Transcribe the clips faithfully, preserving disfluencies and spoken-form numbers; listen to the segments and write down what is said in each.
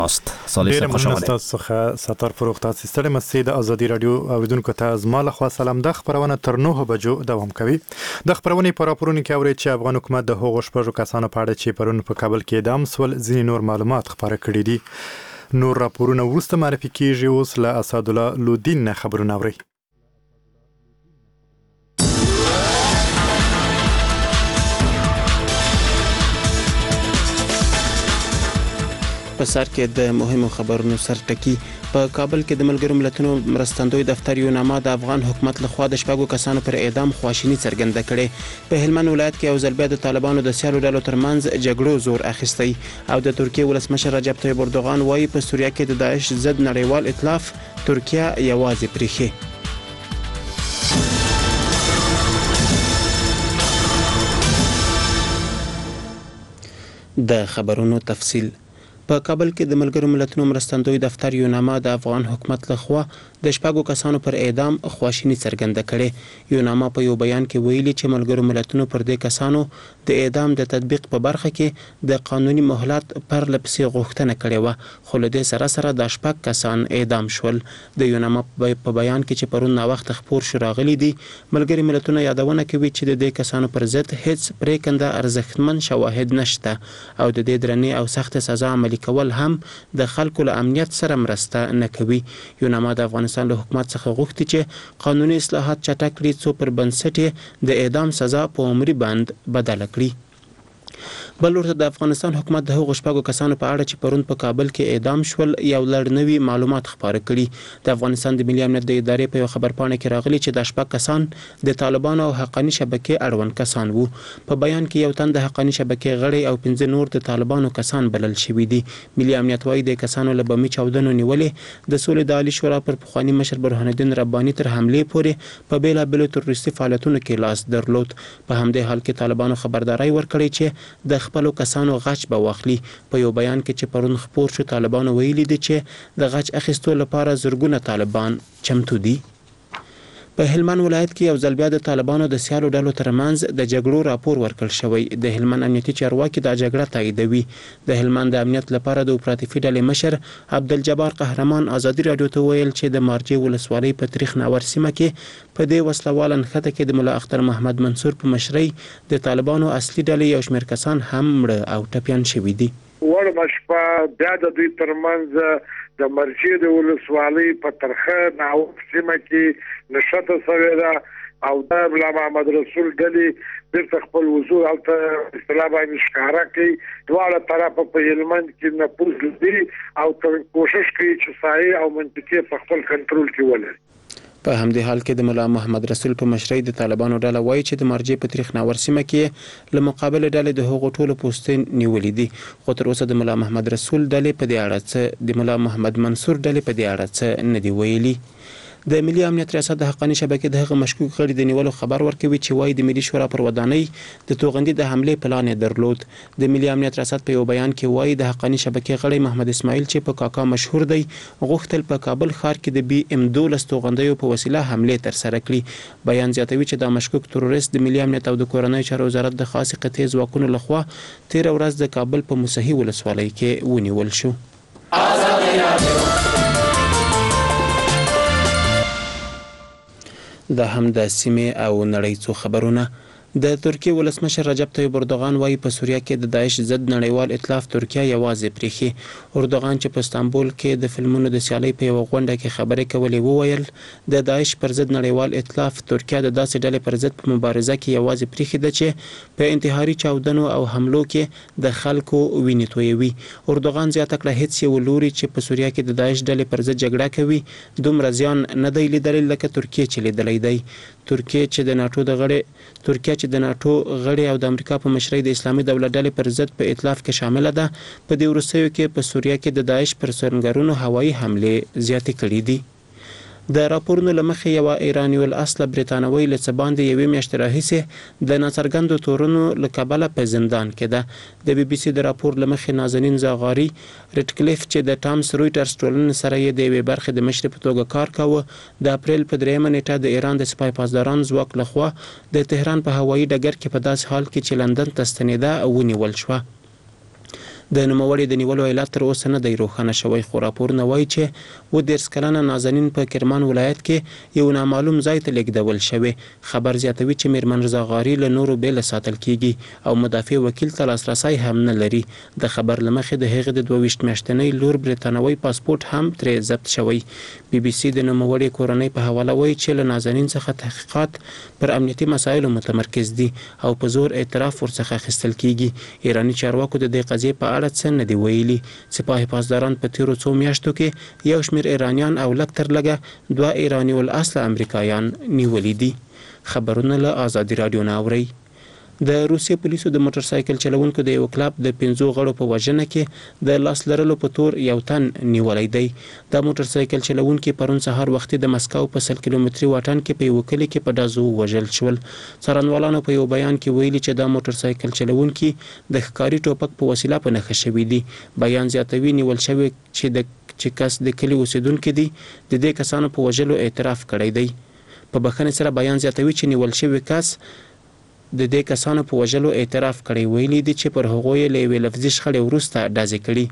است. صالح صاحب خوش آمدید. تاسو څخه ستار فروغ تاسو ستړي مستي د ازادي رادیو اوریدونکو ته از مال خو سلام. د خبرونه تر نه بجو دوام کوي. د خبرونه په راپورونو کې اوري چې افغان حکومت د هغو شپږو کسانو په اړه چې پرون په کابل کې اعدام سول ځینې نور معلومات خبره کړي دي. نور راپورونه وروسته معرفي کیږي. اوس له اسد الله لودین خبرونه اوري. په سر کې د مهمو خبرونو سرټکی. په کابل کې د ملګرو ملتونو مرستندوی دفتر یو نامه د افغان حکومت لخوا د شپږو کسانو پر اعدام خواشینی څرګنده کړې. په هلمند ولایت کې یو ځل بیا د طالبانو د سیالو ډلو ترمنځ جګړو زور اخیستی او د ترکیه ولسمشر رجب طیب اردوغان وایي په سوریه کې د داعش ضد نړیوال ائتلاف ترکیه یوازې پریښي. د خبرونو تفصیل. په کابل کې د ملګرو ملتونو مرستندوی دفتر یو نامه د افغان حکومت لخوا د شپږو کسانو پر اعدام خواشینی څرګنده کړې. یو نامه په یو بیان کې ویلي چې ملګرو ملتونو پر دې کسانو د اعدام د تطبیق په برخه کې د قانوني مهلت پر لپسې غوښتنه کړې و، خو له دې سره سره د شپږ کسان اعدام شول. د یو نامه په بیان کې چې پرون وخت خبر شو راغلي دي، ملګري ملتونو یادونه کوي چې د دې کسانو پر ضد هیڅ پریکنده ارزښتمن شواهد نشته او د دې درنې او سخت سزا عملي کول هم د خلکو له امنیت سره مرسته نه کوي. یو نامه د افغانستان له حکومت څخه غوښتي چې قانوني اصلاحات چټک کړي څو پر بنسټ د اعدام سزا په عمري بند بدل کړي. بل ورته د افغانستان حکومت د هغو شپږو کسانو په اړه چې پرون په کابل کې اعدام شول یو لړ نوي معلومات خپاره کړي. د افغانستان د ملي امنیت د ادارې په یو خبرپاڼه کې راغلي چې د شپږ کسان د طالبانو او حقاني شبکې اړوند کسان وو. په بیان کې یو تن د حقاني شبکې غړي او پنځه نور د طالبانو کسان بلل شوي دي. ملي امنیت وايي د کسانو له بمي چاودنو نیولې د سولې د عالی شورا پر پخوانی مشر برهان الدین رباني تر حملې پورې په بیلابلو تروریستي فعالیتونو کې لاس درلود. په همدې حال کې طالبانو خبرداري ورکړې چې د خپلو کسانو غچ به واخلي. په یو بیان کې چې پرون خبر شو، طالبانو ویلي دي چې د غچ اخیستو لپاره زرګونه طالبان چمتو دي. په هلمند ولایت کې یو ځل بیا د طالبانو د سیالو ډلو ترمنځ د جګړو راپور ورکړل شوی. د هلمند امنیتي چارواکي دا جګړه تاییدوي. د هلمند د امنیت لپاره د اپراتیفي ډلې مشر عبدالجبار قهرمان ازادي رادیو ته ویل چې د مارجې ولسوالۍ په تاریخ ناور سیمه کې په دې وسلوال نښته کې د ملا اختر محمد منصور په مشرۍ د طالبانو اصلي ډلې یو شمېر کسان هم مړه او ټپیان شوي دي. وړ مشپا بیا د دوی ترمنځ د مرجې د ولسوالۍ په ترخه ناو سیمه کې نشته سوی ده او د ملا محمد رسول ډلې بیرته خپل وضوح هلته اصطلاح باندې ښکاره کوي. دواړه طرفه په هلمند کې نفوذ لري او کوشش کوي چې سایه او منطقې په خپل کنټرول کې ولري. په همدې حال کې د ملا محمد رسول په مشرۍ د طالبانو ډله وایي چې د مارجې په تاریخ ناور سیمه کې له مقابل ډلې د هغو ټولو پوستین نیولې دي، خو تر اوسه د ملا محمد رسول ډلې په دې اړه څه د ملا محمد منصور ډلې په دې اړه څه نه دی ویلي. د ملي امنیت ریاست د حقاني شبکې د هغه مشکوک غړي د نیولو خبر ورکوي چې وایي د ملي شورا پر ودانۍ د توغندي د حملې پلان یې درلود. د ملي امنیت ریاست په یو بیان کې وایي د حقاني شبکې غړي محمد اسماعیل چې په کاکا مشهور دی غوښتل په کابل ښار کې د بي ام دولس توغندیو په وسیله حملې ترسره کړي. بیان زیاتوي چې دا مشکوک تروریست د ملي امنیت او د کورنۍ چارو وزارت د خاص قطعي ځواکونو لخوا تیر ورځ د کابل په موسهي ولسوالۍ کې ونیول شو. دا هم د سیمې او نړۍ څو خبرونه. د ترکیه ولسمشر رجب طیب اردوغان وایي په سوریه کې د داعش ضد نړیوال ائتلاف ترکیه یوازې پریښي. اردوغان چې په استانبول کې د فلمونو د سیالۍ په یوه غونډه کې خبرې کولې وویل د داعش پر ضد نړیوال ائتلاف ترکیه د داسې ډلې پر ضد په مبارزه کې یوازې پریښي ده چې په انتحاري چاودنو او حملو کې د خلکو وینې تویوي. اردوغان زیاته کړه هیڅ یو لوري چې په سوریه کې د داعش ډلې پر ضد جګړه کوي دومره زیان نه دی لیدلی لکه ترکیه چې لیدلی دی. ترکیه چې د ناټو د غړي ترکیه چې د ناټو غړي او د امریکا په مشرۍ د اسلامي دولت ډلې پر ضد په ائتلاف کې شامله ده، په دې وروستیو کې په سوریه کې د داعش پر سرنګرونو هوایي حملې زیاتې کړي دي. د راپورونو له مخې یوه ایراني الاصله برټانوۍ له څه باندې یوې میاشتې راهیسې د ناڅرګندو تورونو له کبله په زندان کې ده. د بي بي سي د راپور له مخې نازنین زاغاري ریډکلیف چې د ټامس رویټرز ټولنې سره یې د یوې برخې د مشرې په توګه کار کاوه د اپریل په دریمه نیټه د ایران د سپای پاسداران ځواک لخوا د تهران په هوایي ډګر کې په داسې حال کې چې لندن ته ستنېده ونیول شوه. د نوموړي د نیولو علت تر اوسه نه دی روښانه شوی، خو راپورونه وایي چې اووه دېرش کلنه نازنین په کرمان ولایت کې یو نامعلوم ځای ته لیږدول شوی. خبر زیاتوي چې میرمن رضا غاري له نورو بېله ساتل کیږي او مدافع وکیل ته لاسرسی هم نه لري. د خبر له مخې د هغې د دوه ویشت میاشتنۍ لور برتانوي پاسپورت هم ترې ضبط شوی. بي بي سي د نوموړي کورنۍ په حواله وایي چې له نازنین څخه تحقیقات پر امنیتي مسایلو متمرکز دي او په زور اعتراف ورڅخه اخیستل کیږي. ایراني چارواکو د دې قضیې په اړه څه نه دي ویلي. سپاه پاسداران په تیرو څو میاشتو کې یو شمېر ایرانیان او لږ تر لږه دوه ایراني الاصله امریکایان نیولي دي. خبرونه له آزادي راډیو نه اورئ. د روسیې پولیسو د موټر سایکل چلونکو د یو کلب د پنځو غړو په وژنه کې د لاس لرلو په تور یو تن نیولی دی. دا موټر سایکل چلونکي پرون سهار وختي د مسکو په سل کیلومتري واټن کې په یو کلي کې په ډازو وژل شول. څارنوالانو په یو بیان کې ویلي چې دا موټر سایکل چلونکي د ښکاري ټوپک په وسیله په نښه شوي دي. بیان زیاتوي نیول شوی چې د چې کس د کلي اوسیدونکي دي د دې کسانو په وژلو اعتراف کړی دی. په بخښنې سره بیان زیاتوي چې نیول شوی کس د دې کسانو په وژلو اعتراف کړی. ویلي دي چې پر هغوی له یوې لفظي شخړې وروسته ډزې کړي.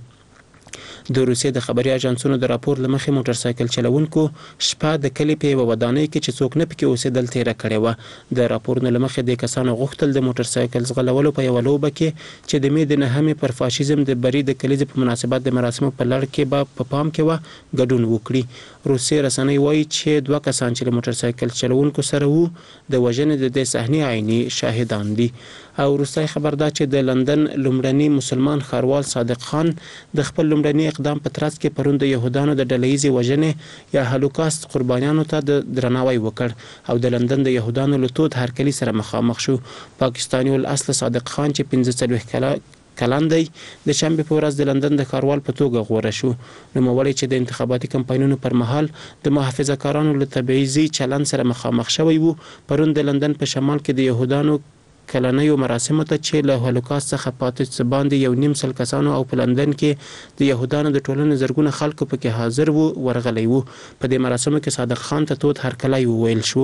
د روسیې د خبري اژانسونو د راپور له مخې موټر سایکل چلونکو شپه د کلي په یوه ودانۍ کې چې څوک نه پکې اوسېدل تېره کړې وه. د راپورونو له مخې دې کسانو غوښتل د موټر سایکل ځغلولو په یوه لوبه کې چې د مې د نهمې پر فاشیزم د بري د کلیزې په مناسبت د مراسمو په لړ کې به په پام کې وه ګډون وکړي. روسیې رسنۍ وایي چې دوه کسان چې له موټر سایکل چلونکو سره وو د وژنې د دې صحنې عیني شاهدان دي. او وروستی خبر دا چې د لندن لومړني مسلمان ښاروال صادق خان د خپل لومړني اقدام په ترڅ کې پرون د یهودانو د ډلهییزې وژنې یا هولوکاست قربانیانو ته د درناوی وکړ او د لندن د یهودانو له تود هرکلي سره مخامخ شو. پاکستاني الاصله صادق خان چې پنځه څلوېښت کاله کلن دی د شنبې په ورځ د لندن د ښاروال په توګه غوره شو. نوموړی چې د انتخاباتي کمپاینونو پر مهال د محافظه کارانو له تبعیضي چلند سره مخامخ شوی وو، پرون د لندن په شمال کې د یهودانو کلنیو مراسمو ته چې له هولوکاست څخه پاتې څه باندې یو نیم سل کسانو او په لندن کې د یهودانو د ټولنې زرګونه خلکو پکې حاضر وو ورغلی وو. په دې مراسمو کې صادق خان ته تود هرکلی وویل شو.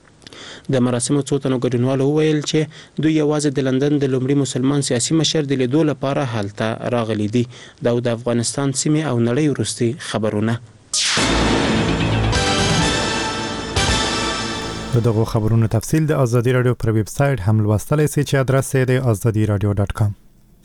د مراسمو څو تنو ګډونوالو وویل چې دوی یوازې د لندن د لومړي مسلمان سیاسي مشر د لیدو لپاره هلته راغلي دي. دا د افغانستان سیمې او نړۍ وروستي خبرونه. د دغو خبرونو تفصیل د آزادي رادیو پر ویب سایټ هم لوستلی سئ چې ادرس یې د آزادي رادیو ډاټ کام.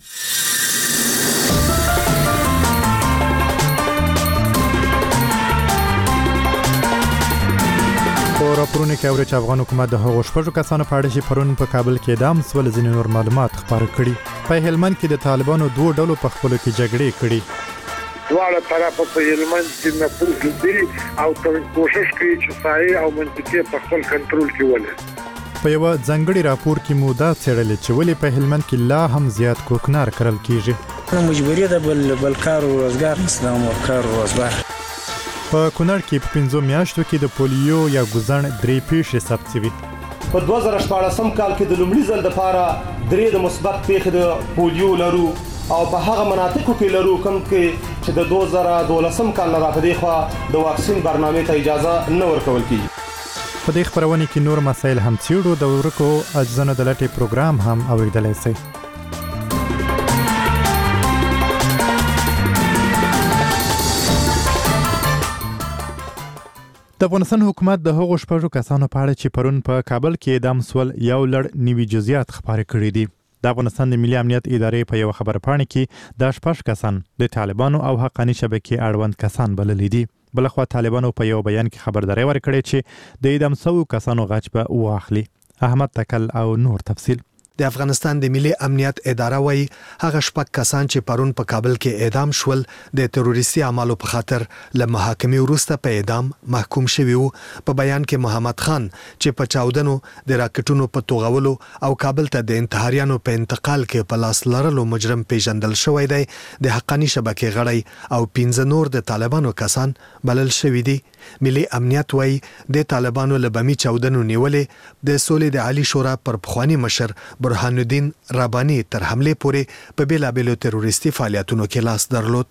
په راپورونو کې اوري چې افغان حکومت د هغو شپږو کسانو په اړه چې پرون په کابل کې اعدام سول ځینې نور معلومات خپاره کړي. په هلمند کې د طالبانو دوه ډلو په خپلو کې جګړې کړي. دواړه طرفه په هلمند کې نفوذ دي او کوشش کوي چې سایه او منطقه په خپل کنټرول کې ولري. په یو ځنګړي راپور کې مو دا څېړل چې ولې په هلمند کې لا هم زیات کوکنار کرل کیږي. مجبوری ده بل بل کار او روزګار نشته او کار او روزګار. په کونړ کې په پنځو میاشتو کې د پولیو یا ګوزن درې پیښې ثبت شوي. په دوه زره شپاړسم کال کې د لومړي ځل لپاره درې د مثبت پیښې د پولیو لرو او په هغه مناطقو کې لرو کوم کې چې د دوه زره دولسم کال نه راپدې خوا د واکسین برنامې ته اجازه نه ورکول کیږي. په دې خبرونه کې نور مسایل هم څېړو. د ورکو اجزانو د لټې پروګرام هم اوریدلای شئ. د افغانستان حکومت د هغو شپږو کسانو په اړه چې پرون په کابل کې اعدام سول یو لړ نوي جزئیات خپاره کړي دي. د افغانستان د ملي امنیت ادارې په یو خبرپاڼه کې د شپږ کسان د طالبانو او حقاني شبکې اړوند کسان بللي دي. بلخوا طالبانو په یو بیان کې خبرداري ورکړې چې د اعدام شویو کسانو غچ به واخلي. احمد تکل او نور تفصیل. د افغانستان د ملي امنیت اداره وايي هغه شپږ کسان چې پرون په کابل کې اعدام شول د تروریستي اعمالو په خاطر له محاکمې وروسته په اعدام محکوم شوي وو. په بیان کې محمد خان چې په چاودنو د راکټونو په توغولو او کابل ته د انتحاریانو په انتقال کې په لاس لرلو مجرم پیژندل شوی دی. د حقاني شبکې غړی او پنځه نور د طالبانو کسان بلل شوي دي. ملي امنیت وايي د طالبانو له بمي چاودنو نیولې د سولې د عالی شورا پر پخوانی مشر برهان الدین رباني تر حمله پورې په بیلابېلو تروریستي فعالیتونو کې لاس درلود.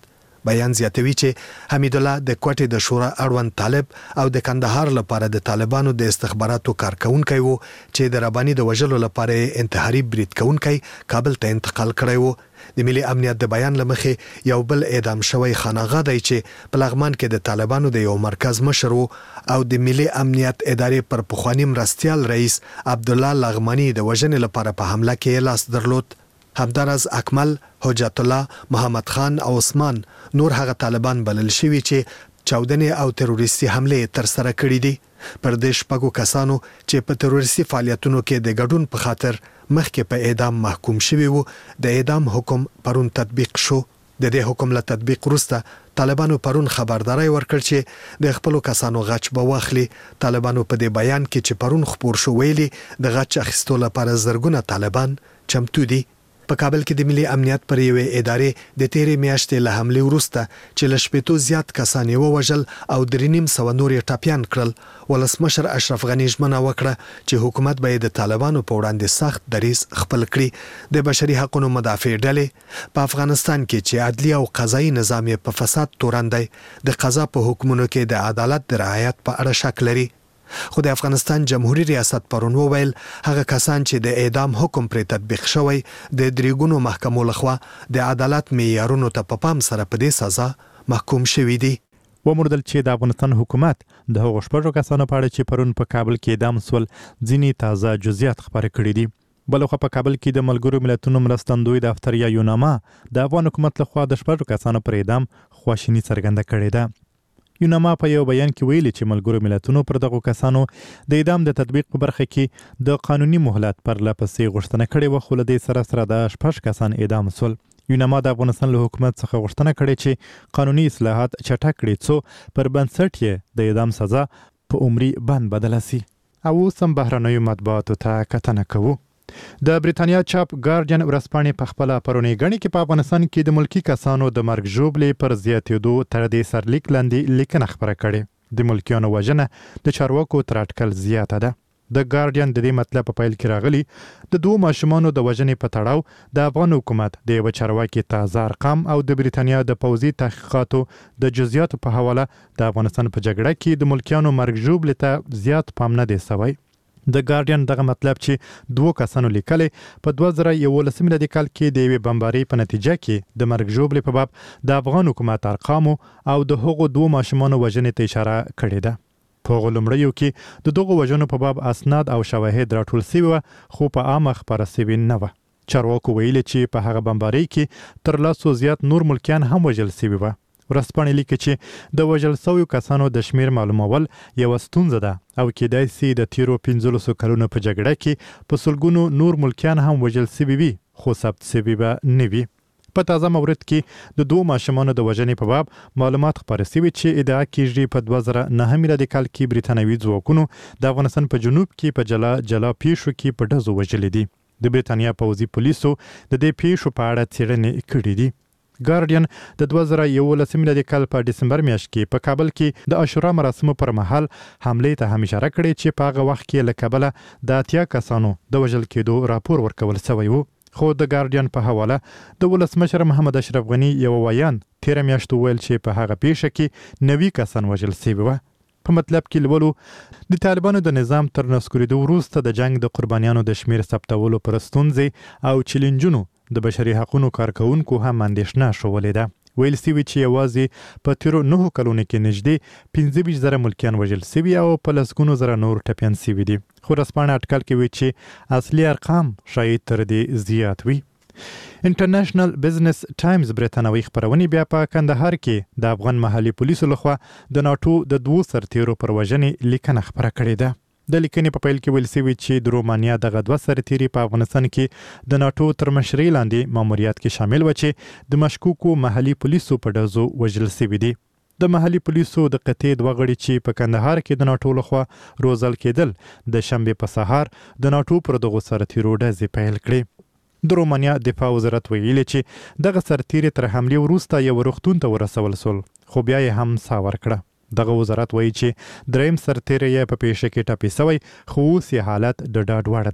بیان زیاتوي چې حمید الله د کوټې د شورا اړوند طالب او د کندهار لپاره د طالبانو د استخباراتو کارکونکي وو چې د رباني د وژلو لپاره انتحاري برید کوونکی کابل ته انتقال کړی وو. د ملي امنیت د بیان لمخې یو بل اعدام شوی خانغه دی چې په لغمان کې د طالبانو د یو مرکز مشر او د ملي امنیت ادارې پر پخوانی مرستيال رئیس عبد الله لغمانی د وژنې لپاره په حمله کې لاس درلود. همدارز اکمل، حجت الله، محمد خان او عثمان نور هغه طالبان بلل شوي چې چاودنې او تروریستي حمله تر سره کړې دي. پر دې شپږو کسانو چې په تروریستي فعالیتونو کې د ګډون په خاطر مخکې په اعدام محکوم شوي وو د اعدام حکم پرون تطبیق شو. د دې حکم له تطبیق وروسته طالبانو پرون خبرداري ورکړ چې د خپل کسانو غچ به واخلي. طالبانو په دې بیان کې چې پرون خبر شو ویلي د غچ اخیستو لپاره زرګونه طالبان چمتو دي. په کابل کې د ملي امنیت پر یوې ادارې د تیرې میاشتې له حمله وروسته چې له شپېتو زیات کسان یې ووژل او درې نیم سوه نور یې ټاپیان کړل. ولسمشر اشرف غني ژمنه وکړه چې حکومت به د طالبانو په وړاندې سخت دریځ خپل کړي. د بشري حقوقو مدافع ډلې په افغانستان کې چې عدلي او قضایي نظام یې په فساد تورن دی د قضا په حکمونو کې د عدالت د رعایت په اړه شک لري. خو د افغانستان جمهوریت ریاست پرون وویل هغه کسان چې د اعدام حکم پر تطبیق شوی د دریګونو محکمو لخوا د عدالت معیارونو ته په پام سره په دې سزا محکوم شوي دي. وموردل چې د افغانستان حکومت د هغو شپږو کسانو په اړه چې پرون په کابل کې اعدام سول ځینې تازه جزئیات خبرې کړي دي. بلخو په کابل کې د ملګرو ملتونو مرستندوی دفتر یا یوناما د افغان حکومت لخوا د شپږو کسانو پر اعدام خواشیني څرګنده کړې ده. یوناما په یو بیان کې ویلي چې ملګرو ملتونو پر دغو کسانو د اعدام د تطبیق په برخه کې د قانوني مهلت پر لپسې غوښتنه کړې وه، خو له دې سره سره د شپږ کسان اعدام سول. یوناما د افغانستان له حکومت څخه غوښتنه کړې چې قانوني اصلاحات چټک کړي څو پر بنسټ یې د اعدام سزا په عمري بند بدله سي. او اوس هم بهرنیو مطبوعاتو ته کتنه کوو. د بریتانیا چاپ ګارډین ورځپاڼې په خپله پرونۍ ګڼې کې په افغانستان کې د ملکي کسانو د مرګ ژوبلې پر زیاتېدو تر دې سرلیک لاندې لیکنه خپره کړې. د ملکیانو وژنه د چارواکو تر اټکل زیاته ده. د ګارډین د دې مطلب په پیل کې راغلی د دوه ماشومانو د وژنې په تړاو د افغان حکومت د یوه چارواکي تازه ارقام او د بریتانیا د پوځي تحقیقاتو د جزئیاتو په حواله د افغانستان په جګړه کې د ملکیانو مرګ ژوبلې ته زیات پام نه دی سوی. د ګارډین دغه مطلب چې دوه کسانو لیکلی په دوه زره یولس میلادي کال کې د یوې بمبارۍ په نتیجه کې د مرګ ژوبلې په باب د افغان حکومت ارقامو او د هغو دوه ماشومانو وژنې ته اشاره کړې ده. په هغو لومړیو کې د دغو وژنو په باب اسناد او شواهد راټول سوي وه، خو په عامه خپاره سوي نه وه. چارواکو ویلي چې په هغه بمبارۍ کې تر لسو زیات نور ملکیان هم وژل سوي وه. ورځپاڼې لیکي چې د وژل سویو کسانو د شمیر معلومول یوه ستونزه ده او کیدای سي د تیرو پنځلسو کلونو په جګړه کې په سلګونو نور ملکیان هم وژل سوي وي، خو ثبت سوي به نه وي. په تازه مورد کې د دوه ماشومانو د وژنې په باب معلومات خپاره سوي چې ادعا کیږي په دوه زره نهه میلادي کال کې بریتانوي ځواکونو د افغانستان په جنوب کې په جلا جلا پیښو کې په ډزو وژلي دي. د بریتانیا پوځي پولیسو د دې پیښو په اړه څېړنې کړې دي. ګارډین د دوه زره یولس میلادي کال په ډسمبر میاشت کې په کابل کې د عاشورا مراسمو پر مهال حملې ته هم اشاره کړې چې په هغه وخت کې له کبله د اتیا کسانو د وژل کېدو راپور ورکول سوی و. خو د ګارډین په حواله د ولسمشر محمد اشرف غني یو ویان تیره میاشت ویل چې په هغه پیښه کې نوي کسان وژل سوي وه. په مطلب کې لولو د طالبانو د نظام تر نسکورېدو وروسته د جنگ د قربانیانو د شمیر ثبتولو پر ستونزې او چیلنجونو د بشري حقوقو کارکونکو هم اندېښنه شولې ده. ویل سوي چې یوازې په تیرو نهو کلونو کې نږدې پنځه ویشت زره ملکیان وژل سوي او په لسګونو زره نور ټپیان سوي دي. خو ورځپاڼه اټکل کوي چې اصلي ارقام شاید تر دې زیات وي. انټرنیشنل بزنس ټایمز برتانوي خپرونې بیا په کندهار کې د افغان محلي پولیسو لخوا د ناټو د دوو سرتیرو پر وژنې لیکنه خپره کړې ده. د لیکنې په پیل کې ویل سوي چې د رومانیا دغه دوه سرتیري په افغانستان کې د ناټو تر مشرۍ لاندې ماموریت کې شامل و چې د مشکوکو محلي پولیسو په ډزو وژل سوي دي. د محلي پولیسو د قطعې دوه غړي چې په کندهار کې د ناټو لخوا روزل کېدل د شنبې په سهار د ناټو پر دغو سرتیرو ډزې پیل کړې. د رومانیا دفاع وزارت ویلي چې دغه سرتیري تر حملې وروسته یو روغتون ته ورسول سول، خو بیا یې هم ساه ورکړه. دغه وزارت وایي چې دریم سرتیری یې په پیښه کې ټپي سوی، خو اوس یې حالت د ډاډ وړ دی.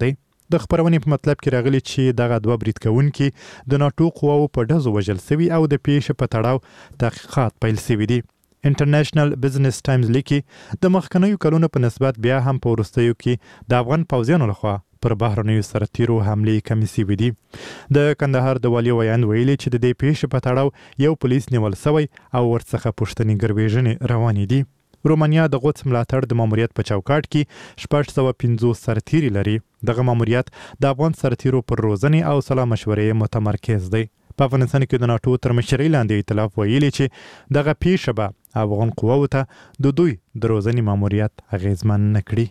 د خبرونې په مطلب کې راغلي چې دغه دوه برید کوونکي د ناتو قواو په ډزو وژل شوي او د پیښې په تړاو تحقیقات پیل شوي دي. انټرنیشنل بزنس ټایمز لیکي د مخکنیو کلونو په نسبت بیا هم په وروستیو کې د افغان پوځیانو لخوا پر بهرنیو سرتیرو حملې کمې شوي دي. د کندهار د والي ویاند ویلي چې د دې پیښې په تړاو یو پولیس نیول شوی او ورڅخه پوښتنې ګروېږنې روانې دي. رومانیا د غوڅ ملاتړ د ماموریت په چوکاټ کې شپږ سوه پنځوس سرتیري لري. دغه ماموریت د افغان سرتیرو پر روزنې او سلا مشورې متمرکز دی. په افغانستان کې د ناتو تر مشرۍ لاندې ائتلاف ویلي چې دغه پیښه به افغان قواو ته د دوی د روزنې ماموریت اغیزمن نه کړي.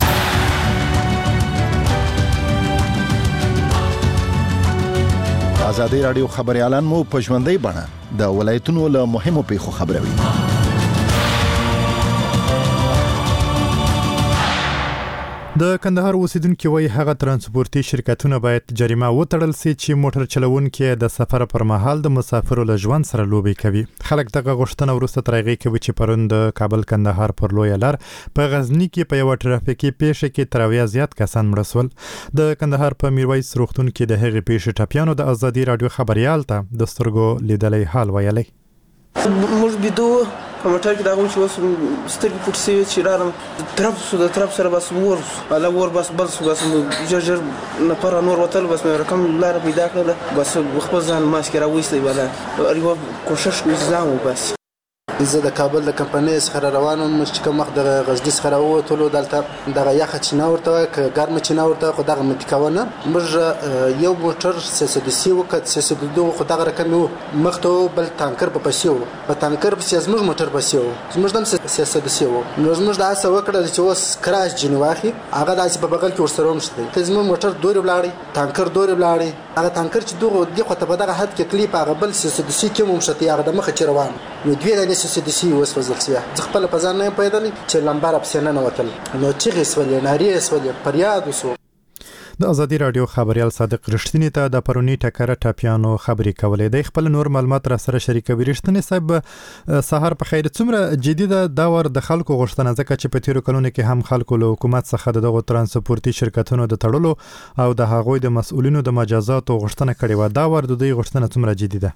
ازادي راډیو خبريالان مو په ژوندۍ بڼه د ولایتونو له مهمو پیښو خبروي. د کندهار اوسیدونکو وایي هغه ترانسپورتي شرکتونه باید جریمه وتړل شي چې موټر چلوونکي د سفر پر مهال د مسافرو له ژوند سره لوبي کوي. خلک دغه غوښتنه وروسته تر هغې کوي چې پرون د کابل کندهار پر لویه لار په غزني کې په یوه ټرافیکي پیښه کې تر اویا زیات کسان مړه شول. د کندهار په میرویس روغتون کې د هغې پیښې ټپیانو د ازادي راډیو خبريال ته د سترګو لیدلی حال ویلی. موږ بیدو په موټر کې دا غوښ اوس سترګې پټې شوې چې راغلم ترپ سو د ترپ سره بس ور الله ور بس بل سو بس ژر ژر نفر نور وتل بس مې رقم لاره پیدا کړله بس خپل ځان ماسک راوېستی ولا اړیو کوشش کوم ځان وبس. زه د کابل د کمپنۍ څخه روانم چې کوم وخت د غزني څخه راووتلو دلته دغه یخه چینه ورته که ګرمه چینه ورته خو دغه منطقه موږ یو موټر سیسدسي وکړ سیسدو خو دغه رقم مخته بل تانکر په پسې و په تانکر پسې زموږ موټر پسې و زموږ دم سیسدسي و نو زموږ د هڅه وکړه چې اوس کراش جنې واخلي هغه داسې په بغل کې ورسره ومشته ته زموږ موټر دورې ولاړی تانکر دورې ولاړی هغه تانکر چې دغه دی خو ته په دغه حد کې کلیپ هغه بل سیسدسي کې ممشته هغه د مخه چې روان نو دوی د سیسدسي وسوځل شي خپل په ځان نه پیدا چې لمبر اپسنه نه وتل نو چې غسولې ناری سولې پریاد وسو. د ازادي راډیو خبريال صادق رښتینی ته د پرونی ټکر ټاپیانو خبري کولې د خپل نور معلومات را سره شریکوي. رښتینی صاحب سحر په خیر څومره جديده دا ور د خلکو غوښتنه ځکه چې په تیرو کلونو کې هم خلکو له حکومت څخه دغه ترانسپورتي شرکتونو د تړلو او د هغوی د مسؤلینو د مجازاتو غوښتنه کړې و. دا ور د دوی غوښتنه څومره جديده؟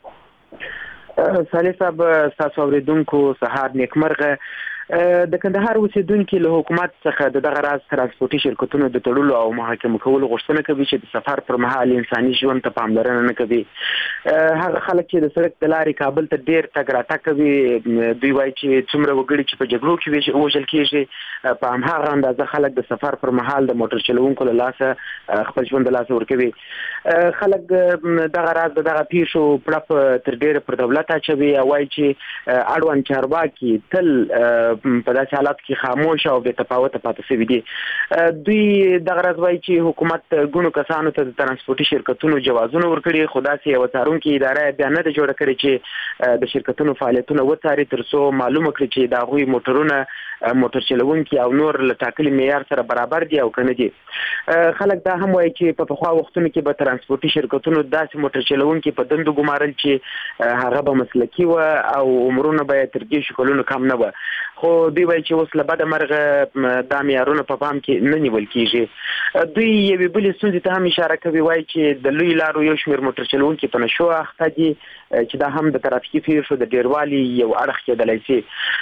صالح صاحب تاسو اوریدونکو سهار نیکمرغه. د کندهار اوسیدونکو له حکومت څخه د دغه راز ترانسپورتي شرکتونو د تړلو او محاکمه کولو غوښتنه کوي چې د سفر پر مهال انساني ژوند ته پاملرنه نه کوي. هغه خلک چې د سړک د لارې کابل ته ډیر تګ راتګ کوي دوی وایي چې څومره وګړي چې په جګړو کې وژل کېږي په هماغه اندازه خلک د سفر پر مهال د موټر چلوونکو له لاسه خپل ژوند د لاسه ورکوي. خلک دغه راز د دغه پیښو پړپ تر ډیره پر دولت اچوي او وایي چې اړوند چارواکي تل په داسې حالات کې خاموش او بې تفاوته پاتې شوي دي. دوی دغه راز وایي چې حکومت ګونو کسانو ته د ترانسپورتي شرکتونو جوازونه ورکړي خو داسې یوه څارونکې اداره بیا نه ده جوړه کړې چې د شرکتونو فعالیتونه وڅاري تر څو معلومه کړي چې د هغوی موټرونه موټر چلوونکي او نور له ټاکلي معیار سره برابر دي او که نه دي. خلک دا هم وایي چې په پخوا وختونو کې به ترانسپورتي شرکتونو داسې موټر چلوونکي په دندو ګمارل چې هغه به مسلکي وه او عمرونه به یې تر دېرشو کلونو کم نه وه خو دوی وایي چې اوس له بده مرغه دا معیارونه په پام کې نه نیول کېږي. دوی یوې بلې ستونزې ته هم اشاره کوي وایي چې د لوی لارو یو شمېر موټر چلوونکي په نشو اخته دي چې دا هم د ترافیکي پیښو د ډیروالي یو اړخ کېدلی شي.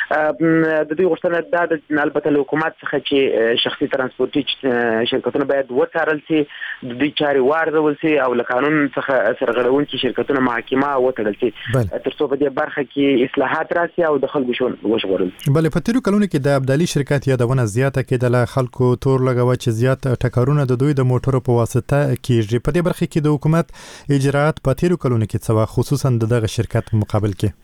د دوی غوښتنه دا ده البته له حکومت څخه چې شخصي ترانسپورتي شرکتونه باید وڅارل شي د دوی چارې وارزول شي او له قانون څخه سرغړونکي شرکتونه محاکمه وتړل شي تر څو په دې برخه کې اصلاحات راسي او د خلکو ژوند وژغورل. بلې په تیرو کلونو کې د ابدالي شرکت یادونه زیاته کېدله خلکو تور لګوه چې زیات ټکرونه د دوی د موټرو په واسطه کېږي. په دې برخه کې د حکومت اجراءات په تیرو کلونو کې څه خصوصا د دغه شرکت مقابل کې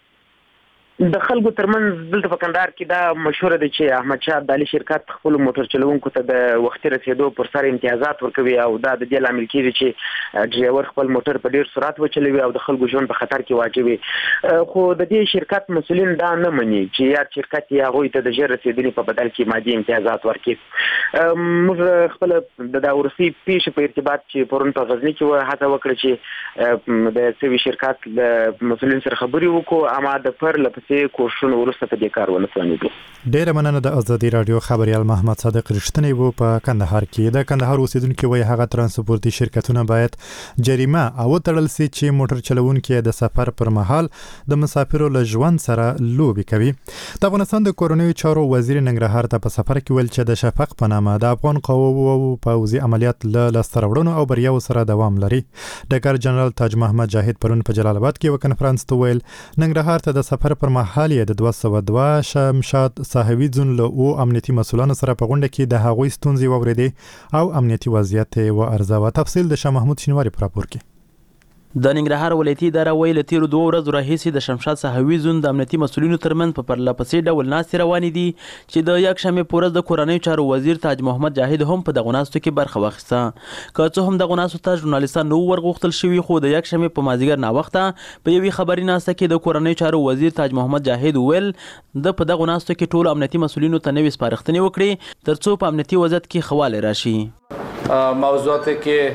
د خلکو ترمنځ دلته په کندهار کې دا مشهوره ده چې احمد شاه ابدالي شرکت خپل موټر چلوونکو ته د وختي رسیدو پر سر امتیازات ورکوي او دا د دې لامل کېږي چې ډرایور خپل موټر په ډیر سرعت وچلوي او د خلکو ژوند په خطر کې واچوي. خو د دې شرکت مسؤلین دا نه مني چې یاد شرکت یې هغوی ته د ژر رسیدنې په بدل کې مادي امتیازات ورکړي. موږ خپل د دا وروستۍ پیښې په ارتباط چې پرون په غزني کې هڅه وکړه چې د سوي شرکت د مسؤلین سره خبرې وکړو اما د پر لپس ورسې کوښښونه وروسته په دې کار ونه توانېدو. ډیره مننه. د ازادي رادیو خبريال محمد صادق رښتینی وو په کندهار کې. د کندهار اوسیدونکو وایي هغه ترانسپورتي شرکتونه باید جریمه او تړل سي چې موټر چلوونکي د سفر پر مهال د مسافرو له ژوند سره لوبي کوي. د افغانستان د کورونیو چارو وزیر ننګرهار ته په سفر کې ویل چې د شفق په نامه د افغان قواوو او پوځي عملیات له لستروړنو او بریاو سره دوام لري. ډګر جنرال تاج محمد جاهد پرون په جلال آباد کې یو کنفرانس ته ویل ننګرهار ته د سفر پر مهال یې د دوه سوه دوه شمشاد صاحبي ځون له او امنیتي مسولانو سره په غونډه کې د هغوی ستونزې واوریدې او امنیتي وضعیت و ارزاوه. تفصیل د شاه محمود شینواری پر راپور کې. د ننګرهار ولایتي اداره ویل تیر دوه ورځې راهیسې د شمشاد صحوي زون د امنیتي مسولینو ترمن په پرلپسې ډول ناستې روانې دي چې د یک شنبې په ورځ د کورنیو چارو وزیر تاج محمد جاهد هم په دغه ناستو کې برخه واخیسته. که څه هم دغه ناستو ته ژورنالیستان نو ورغوښتل شوي خو د یک شنبې په مازدیګر ناوخته په یوې خبري ناسته کې د کورنیو چارو وزیر تاج محمد جاهد ویل د په دغه ناستو کې ټول امنیتي مسولینو ته نوې سپارښتنې وکړي ترڅو په امنیتي وضعیت کې خواله راشي. موضوعاتی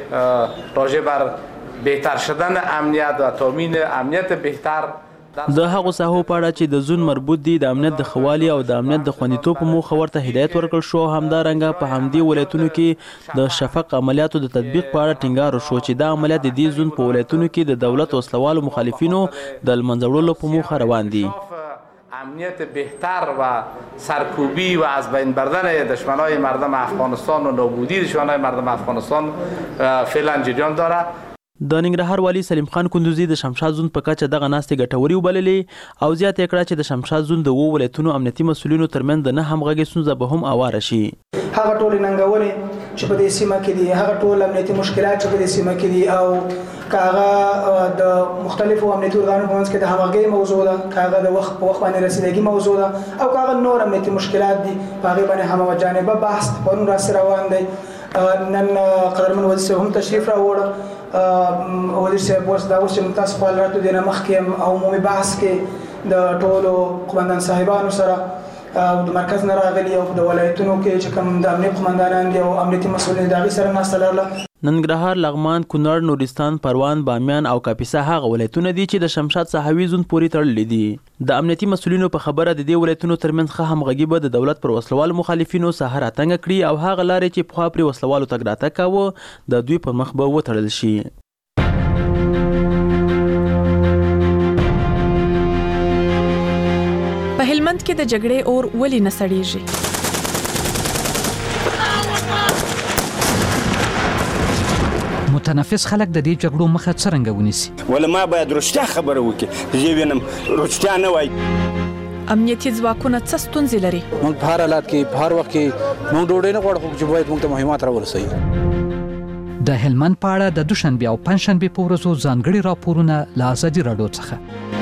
که راجع بر بهتر شدن امنیت و تامین امنیت بهتر د هغو ساحو په اړه چې د زون مربوط دي د امنیت د خوالي او د امنیت د خوندیتوب په موخه ورته هدایت ورکړل شو. همدارنګه په همدې ولایتونو کې د شفق عملیاتو د تطبیق په اړه ټینګار وشو چې دا عملیات د دې زون په ولایتونو کې د دولت وسلوالو مخالفینو د لمنځه وړلو په موخه روان دي. امنیت بهتر و سرکوبی و از بین بردن دشمنای مردم افغانستان و نابودی دشمنای مردم افغانستان فعلا جریان داره. د ننګرهار والی سلیم خان کندوزي د شمشاد زون په کچه دغه ناستې ګټوري وبللې او زیاته کړه چې د شمشاد زون د وو ولایتونو امنیتي مسولینو ترمن د نه همغږي ستونزه به هم اواره شي. هغه ټول ننګولې چې په دې سیمه کې دي هغه ټول امنیتي مشکلات چې په دې سیمه کې دي او کاغه د مختلفو امنیتي ارګانونو په منځ کې د همغږي موضوع ده کاغه د وخت په وخت باندې رسیدګي موضوع ده او کاغه نور امنیتي مشکلات دي په هغه باندې هم جانبه بحث پرون را سره روان دی. نن قدرمن وزیر هم تشریف راوړ وزیر صاحب اوس دا اوس چې تاسو خپل راتلو د مخکې عمومي بحث کې د ټولو قومندان صاحبانو سره او د مرکز نه راغلي او د ولایتونو کې چې کوم د امنیت قومندانان دي او امنیتي مسؤلین د هغې سره ناسته لرله. ننګرهار، لغمان، کونړ، نورستان، پروان، بامیان او کاپیسا هغه ولایتونه دي چې د شمشاد صحوي زون پورې تړلي دي. د امنیتي مسؤلینو په خبره د دې ولایتونو ترمنځ ښه همغږي به د دولت پر وسلوالو مخالفینو ساحه راتنګه کړي او هغه لارې چې پخوا پرې وسلوالو تګ راتګ کاوه د دوی پر مخ به وتړل شي. په هلمند کې د جګړې اور ولې نه سړیږي؟ متنفس خلک د دې جګړو مخه څرنګه ونیسي؟ ولې ما باید رښتیا خبره وکړي چې زه وینم رښتیا نه وایي. امنیتي ځواکونه څه ستونزې لري؟ موږ په هر حالت کې په هر وخت کې موږ ډوډۍ نه غواړو چې باید موږ ته مهمات راورسوي. د هلمند په اړه د دوشنبه او پنځشنبه په ورځو ځانګړي راپورونه له ازادي راډیو څخه.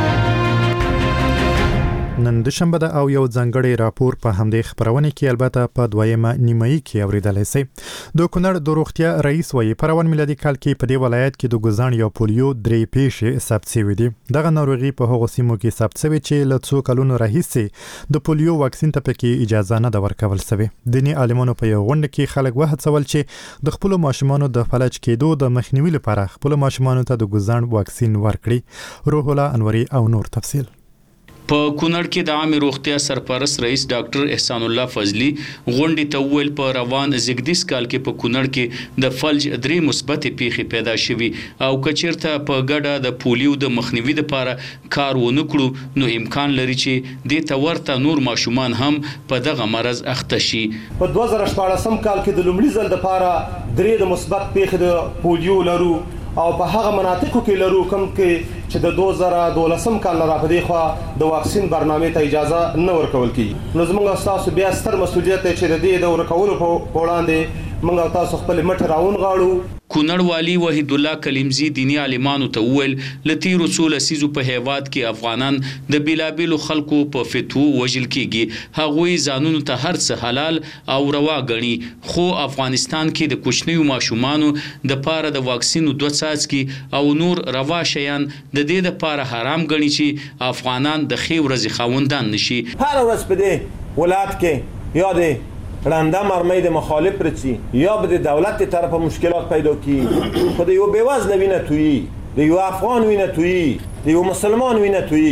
نن دوشنبه ده او یو ځانګړی راپور په همدې خبرونه کې البته په دویمه نیمایي کې اوریدلای شي. د کونړ د روغتیا رئیس وایي په روان میلادي کال کې په دې ولایت کې د ګزان یا پولیو درې پیښې ثبت شوې دي. دغه ناروغي په هغو سیمو کې ثبت شوې چې له څو کلونو راهیسې د پولیو واکسین ته پکې اجازه نه ده ورکول شوې. دیني عالمانو په یو غونډه کې خلک وهڅول چې د خپل ماشومانو د فلج کېدو د مخنیوي لپاره خپل ماشومانو ته د ګزان واکسین ورکړي. روح الله انوري او نور تفصیل. په کونړ کې د عامه روغتیا سرپرست رئیس ډاکټر احسان الله فضلی غونډې ته وویل په روان زیږدیز کال کې په کونړ کې د فلج درې مثبت پیښې پیدا شوې او کچیرته په ګډه د پولیو د مخنیوي لپاره کار ونه کړو نو امکان لري چې دې ته ورته نور ماشومان هم په دغه مرض اخته شي. په دوه زره شپاړسم کال کې د لومړي ځل لپاره درې د مثبت پیښې د پولیو لرو او په هغه مناطقو کې لرو کوم کې چې د دوه زره دولسم کال نه راپدې خوا د واکسین برنامې ته اجازه نه ورکول کیږي. نو زموږ تاسو بیا ستر مسؤلیت دی چې د دې د ورکولو په وړاندې موږ تاسو خپل مټ راون غاړو. کونړ والی وحید الله کلیمزی دینی عالمانو ته وویل لتیرو څو لسیزو په هیواد کې افغانان د بیلابیلو خلکو په فتو وژل کیږي. هغوی ځانونو ته هر څه حلال او روا ګڼي خو افغانستان کې د کوچنیو ماشومانو د پاره د واکسینو دوه څاڅکي او نور روا شیان د دې د پاره حرام ګڼي چې افغانان د خې ورځې خاوندان نشي. هر ورځ په دې ولایت کې یا د رنده مرمۍ د مخالف رچی یا به د دولت طرف مشکلات پیدا کی خود یو بیوزل وینه تویی د یو افغان وینه تویی د یو مسلمان وینه تویی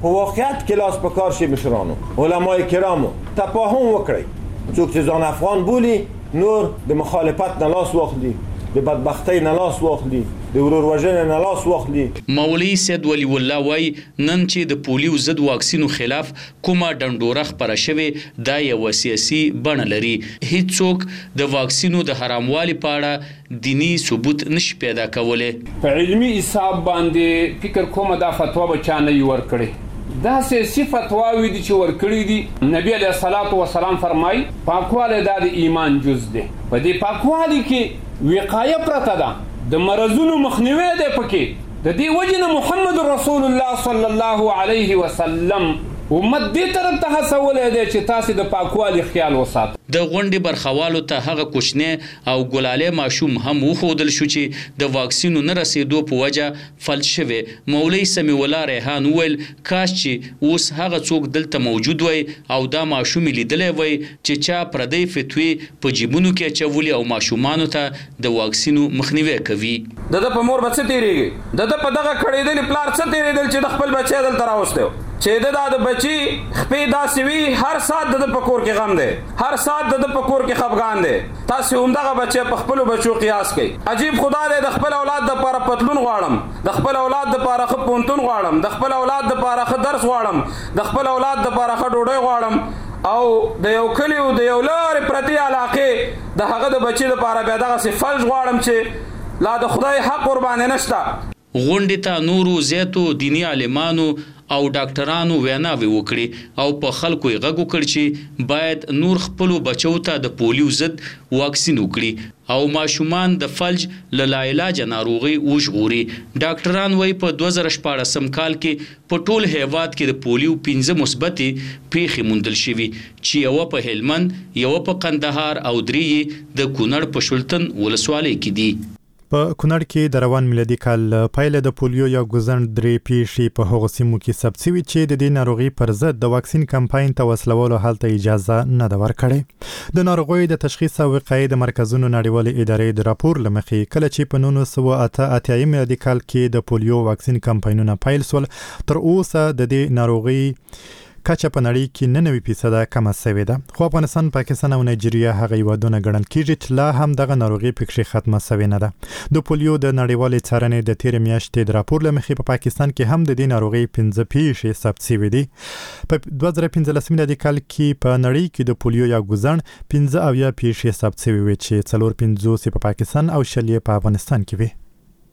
په واقعیت کې لاس په کار شي مشرانو علمای کرامو تفاهم وکړي څوک چې ځان افغان بولي نور د مخالفت نه لاس واخلي د بدبختی نه لاس واخلي د ورور وژنې نه لاس واخلي. مولوي سید ولی الله وای نن چې د پولیو ضد واکسینو خلاف کومه ډنډوره خبره شوې دا یو سیاسي بڼه لري. هیڅوک د واکسینو د حراموالي په اړه دینی ثبوت نشي پیدا کولی. په علمي حساب باندې فکر کوم دا فتوا به چا نه ور کړي. دا سیاسي فتواوی دي چې ورکړي دي. نبی علیه الصلاۃ والسلام فرمای پاکواله د ایمان جز ده. په دې پاکوالي کې وقایه پرته ده د مرزونو مخنیوي ده. پکې د دې وجنه محمد رسول الله صلی الله علیه وسلم امت دې طرف ته هڅولې ده چې تاسو د پاکوالي خیال وساتئ. د غونډې برخوالو ته هغه کوچنی او ګلاله ماشوم هم وښودل شو چې د واکسینو نه رسیدو په وجه فلج شوی. مولوي سمیع الله ریحان ویل کاش چې اوس هغه څوک دلته موجود وای او دا ماشوم لیدلی وای چې چا پردی فتوی په جیبونو کې چولي او ماشومانو ته د واکسینو مخنیوي کوي. د د په مور بچ تیریږي د د په دغه کړېدل پلار څه تیریدل چې د خپل بچی دلته راوستو چې د د بچی خپې داسې وي هر سات د د پکور کې غم دی هر سات د د پکور کې خفګان دی. تاسو هم دغه بچی په خپل بچو قیاس کړئ. عجیب خدا دې د خپل اولاد د لپاره پتلون غواړم د خپل اولاد د لپاره خ پونتون غواړم د خپل اولاد د لپاره خ درس غواړم د خپل اولاد د لپاره خ ډوډۍ غواړم او د یو کلی او د یو لارې پرتی علاقې د هغه د بچی د لپاره بیا دغه څه فلج غواړم چې لا د خدای حق قربان نشته. غونډې ته نورو زیاتو دینی عالمانو او ډاکټرانو ویناوي وکړي او په خلکو یې غږ وکړ چې باید نور خپلو بچو ته د پولیو ضد واکسین وکړي او ماشومان د فلج له لاعلاجه ناروغي وژغوري. ډاکټران وایي په دوه زره شپاړسم کال کې په ټول هیواد کې د پولیو پنځه مثبتې پیښې موندل شوي چې یوه په هلمند یوه په قندهار او درې د کونړ په شلتن ولسوالۍ کې دي. په کونړ کې د روان میلادي کال پایله د پولیو یا ګوزن درې پیښې په هغو سیمو کې ثبت شوي چې د دې ناروغي پر ضد د واکسین کمپاین ته وسلولو هلته اجازه نه ده ورکړې. د ناروغیو د تشخیص او وقایې د مرکزونو نړیوالې ادارې د راپور له مخې کله چې په نولس سوه اته اتیا میلادي کال کې د پولیو واکسین کمپاینونه پیل سول تر اوسه د دې ناروغي کچه په نړۍ کې نه نوي فیصده کمه شوې ده. خو افغانستان، پاکستان او نایجیریا هغه هیوادونه ګڼل کېږي چې لا هم دغه ناروغي پکې ختمه شوې نه ده. د پولیو د نړیوالې څارنې د تېرې میاشتې د راپور له مخې په پاکستان کې هم د دې ناروغۍ پنځه پیښې ثبت شوې دي. په دوه زره پنځلس میلادي کال کې په نړۍ کې د پولیو یا ګوزن پنځه اویا پیښې ثبت شوې وې چې څلور پنځوس په پاکستان او شل په افغانستان کې وي.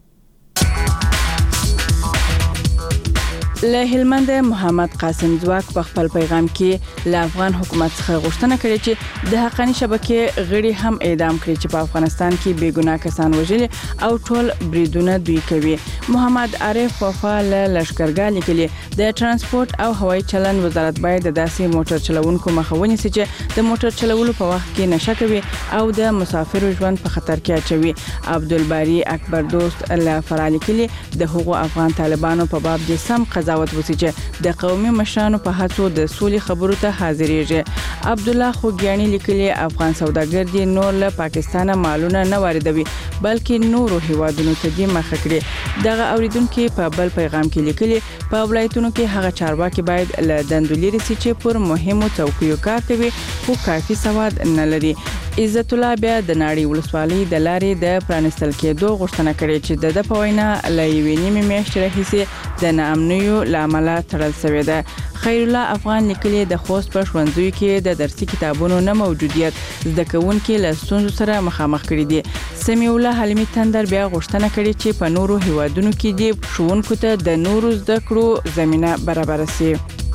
له هلمند محمد قاسم ځواک په خپل پیغام کې له افغان حکومت څخه غوښتنه کړې چې د حقاني شبکې غړي هم اعدام کړي چې په افغانستان کې بې ګناه کسان وژلي او ټول بریدونه دوی کوي. محمد عارف وفا له لشکرګاه لیکلي د ترانسپورت او هوایي چلند وزارت باید د داسې موټر چلوونکو مخه ونیسي چې د موټر چلولو په وخت کې نشه کوي او د مسافرو ژوند په خطر کې اچوي. عبدالباری اکبر دوست له فرا لیکلي د هغو افغان طالبانو په باب د سم قضاوت وسی چې د قومي مشرانو په هڅو د سولې خبرو ته حاضرېږي. عبد الله خوګیانی لیکلي افغان سوداګر دي نور له پاکستانه مالونه نه واردوي بلکې نورو هیوادونو ته دي مخه کړي. دغه اوریدونکو په بل پیغام کې لیکلي په ولایتونو کې هغه چارواکي باید له دندو لري چې پر مهمو څوکیو کار کوي خو کافي سواد نه لري. عزت الله بیا د ناړي ولسوالۍ د لارې د پرانستل کېدو غوښتنه کړې چې د د پوینا له یوې نیمې میاشتې راهیسې د ناامنیو لامل تړل شوی ده. خیر الله افغان لیکلي د خوست په ښوونځیو کې د درسي کتابونو نه موجودیت زده کوونکي له ستونزو سره مخامخ کړي دي. سمیع الله حلیمي تندر بیا غوښتنه کړې چې په نورو هیوادونو کې د ښوونکو ته د نورو زده کړو زمينه برابر شي.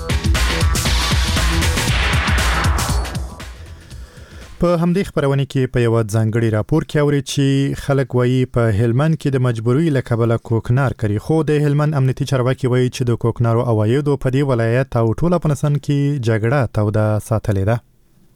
په همدې خبرونه کې په یو ځانګړي راپور کې اوري چې خلک وایي په هلمند کې د مجبورۍ له کبله کوکنار کوي خو د هلمند امنیتي چارواکي وایي چې د کوکنارو عوایدو په دې ولایت او ټول افغانستان کې جګړه توده ساتلې ده.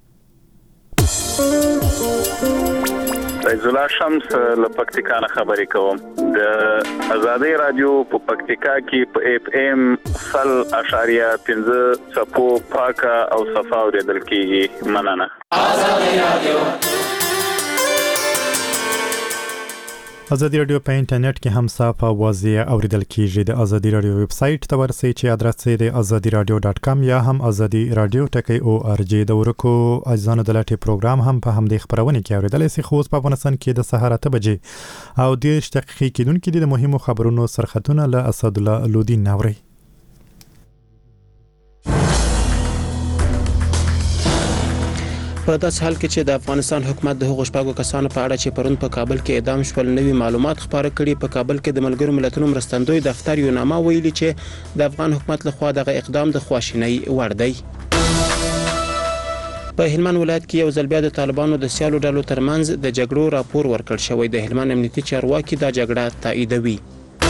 فیض الله شمس له پکتیکا نه خبرې کوم. د آزادۍ رادیو په پکتیکا کې په اف ام سل اشاریه پنځه څپو پاکه او صفا اوریدل کیږي. مننه. آزادۍ رادیو ازادي رادیو په انټرنیټ کې هم صاف او واضح اوریدل کیږي. د ازادي رادیو ویب سټ ته ورسئ چې ادرس یې د ازادي رادیو ډاټ کام یا هم ازادي رادیو ټکی او ار جی د ورکو اجزانو د لټي پروګرام هم په همدې خبرونه کې اوریدل شي. خو په افغانستان کې د سهار اته بجې او د دقیقې کېدونکو د مهمو خبرونو سرختونه له اسد الله لودین نوري. په داسې حال کې چې د افغانستان حکومت د هغو شپږو کسانو په اړه چې پرون په کابل کې اعدام شول نوي معلومات خبره کړي. په کابل کې د ملګرو ملتونو مرستندوی دفتر یو نامه ویلي چې د افغان حکومت لخوا دغه اقدام د خواشینۍ وړ دی. په هلمند ولایت کې یو ځل بیا د طالبانو د سیالو ډلو ترمنځ د جګړو راپور ورکړ شوی. د هلمند امنیتي چارواکي دا جګړه تاییدوي.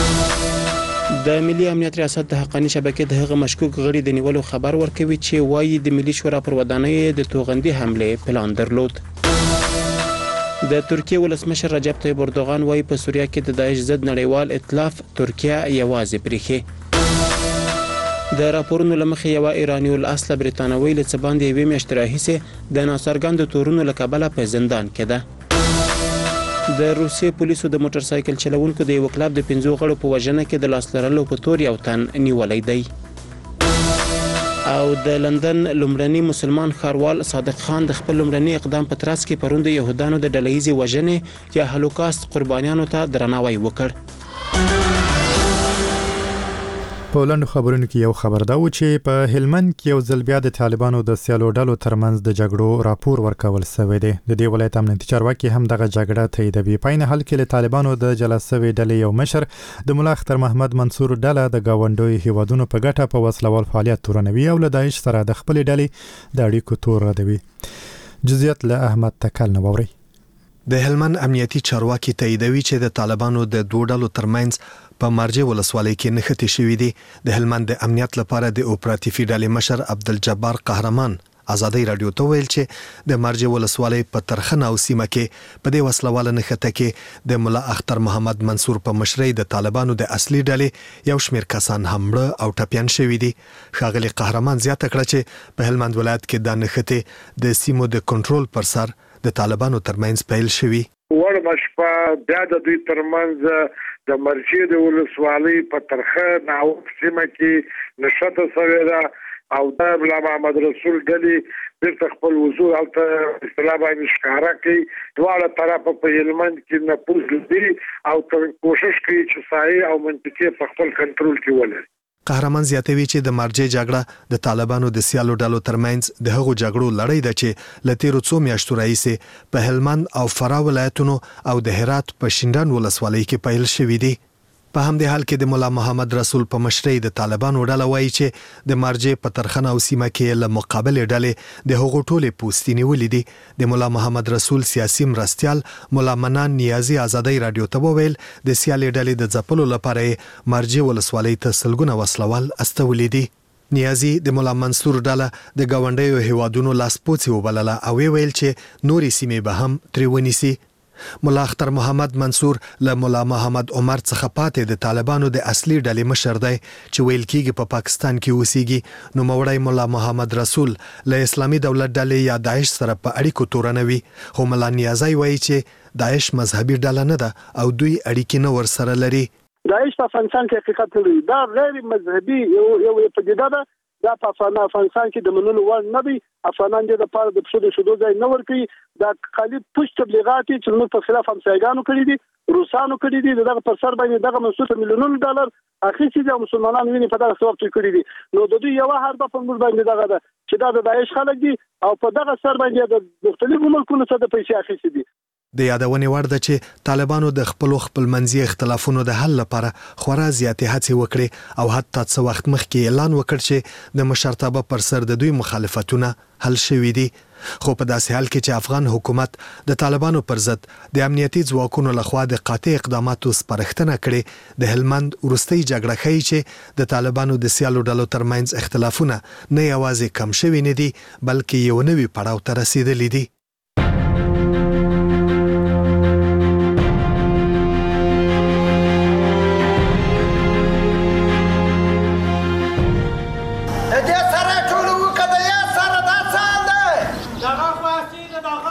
د ملي امنیت ریاست د حقانی شبکې د هغه مشکوک غړي د نیولو خبر ورکوي چې وایي د ملي شورا پر ودانۍ د توغندي حمله پلان درلود. د ترکیه ولسمشر رجب طیب اردوغان وایي په سوریه کې د داعش ضد نړیوال ائتلاف ترکیه یوازې پریخي. د راپورونو لمخې یو ایرانی الاصل بریتانوي له څه باندې یوې میاشتې راهیسې د ناڅرګند تورونو له کبله په زندان کې ده. د روسیې پولیسو د موټر سایکل چلوونکو د یو کلب د پنځو غړو په وژنه کې د لاس لرلو په تور یو تن نیولای دی. او د لندن لومړني مسلمان ښاروال صادق خان د خپل لومړني اقدام په ترڅ کې پرون د يهودانو د ډلهیزې وژنې یا هولوکاست قربانیانو ته درناوی وکړ. په لاندې خبرونو کې یو خبر دا و چې په هلمند کې یو ځل بیا د طالبانو د سیالو ډلو ترمنځ د جګړو راپور ورکول شوی دی. د دې ولایت امنیتي چارواکي هم دغه جګړه تاییدوي. په عین حال کې له طالبانو د جلسوي ډلې یو مشر د ملا اختر محمد منصور ډله د گاونډوي هیوادونو په ګټه په وسلوال فعالیت تورنوي او له داعش سره د خپل ډلې د اړیکو تور ردوي. جزئیات له احمد تکل نووري. د هلمند امنیتي چارواکي تاییدوي چې د طالبانو د دوه ډلو ترمنځ په مرجع ولسوالۍ کې نښتې شوې دي. د هلمند د امنیت لپاره د اپراتیفي ډلې مشر عبدالجبار قهرمان ازادي رادیو ته ویل چې د مرجع ولسوالۍ په ترخنه او سیمه کې په دې وسلواله نښته کې د ملا اختر محمد منصور په مشرۍ د طالبانو د اصلي ډلې یو شمېر کسان هم مړه او ټپیان شوي دي. ښاغلي قهرمان زیاته کړه چې په هلمند ولایت کې دا نښتې د سیمو د کنټرول پر سر د طالبانو ترمنځ پیل شوي. وړ مشپا بیا د دوی ترمنځ د مرجع د ولسوالۍ په ترخه ناو سیمه کې نشته سوی ده او د ملا محمد رسول ډلې بیرته خپل وضو هلته اصطلاح باندې ښکاره کوي. دواړه طرفه په هلمند کې نفوذ لري او کوشش کوي چې صحیح او منطقي په خپل کنټرول کې ولري. قهرمان زیاتوي چې د مرجع جګړه د طالبانو د سیالو ډلو ترمنځ د هغو جګړو لړۍ ده چې له تیرو څو میاشتو راهیسې په هلمند او فراه ولایتونو او د هرات په شینډان ولسوالۍ کې پیل شوې دي. په همدې حال کې د مولا محمد رسول په مشرۍ د طالبانو ډله وایي چې د مرجع په ترخنه او سیمه کې له مقابلې ډلې د هغو ټولې پوستې نیولې دي. د مولا محمد رسول سیاسي مرستیال مولا منان نیازي ازادي رادیو ته وویل د سیالي ډلې د ځپلو لپاره مرجع ولسوالۍ ته سلګونه وسلوال استولې دي. نیازي د مولا منصور ډله د گاونډیو هیوادونو لاسپوڅي وبلله او ویل چې نورې سیمې به هم ترې ونیسي. ملا اختر محمد منصور له مولا محمد عمر څخه پاتې د طالبانو د اصلي ډلې مشر دی چې ویل کېږي په پا پاکستان کې اوسېږي. نو موړی مولا محمد رسول له اسلامي دولت ډلې یا داعش سره په اړیکو تورنوي. خو مولا نیازی وایي چې داعش مذهبي ډله نه ده او دوی اړیکې نه ورسره لري. داعش په افغانستان کې حقیقت لري. دا غیر مذهبي یو یو پدیده ده. دا په افغانستان کې د منلو وړ نه دی. افغانان دې د پاره د پښو شودو ځای نه ورکوي. دا خالي پوښ تبلیغات چې موږ په خلاف همسایګانو کړی دي، روسانو کړی دي. دغه پر سر باندې دغه مسؤل میلیونونو ډالر اخیستي دي. مسلمانان ویني په دغه سبب کړی دي. نو د دوی یو هر په موږ باندې دغه ده چې دا د داعش خلک دي او په دغه سر باندې د مختلفو ملکونو څخه د پیسې اخیستي دي. د یادونې وړ ده چې طالبانو د خپلو خپلمنځي اختلافونو د حل لپاره خورا زیاتې هڅې وکړې او حتی څه وخت مخکې اعلان وکړ چې د مشرتابه پر سر د دوی مخالفتونه حل شوي دي. خو په داسې حال کې چې افغان حکومت د طالبانو پر ضد د امنیتي ځواکونو لخوا د قاطع اقداماتو سپارښتنه کړې، د هلمند وروستۍ جګړه ښیي چې د طالبانو د سیالو ډلو ترمنځ اختلافونه نه یوازې کم شوي نه دي بلکې یو نوي پړاو ته رسیدلي دي.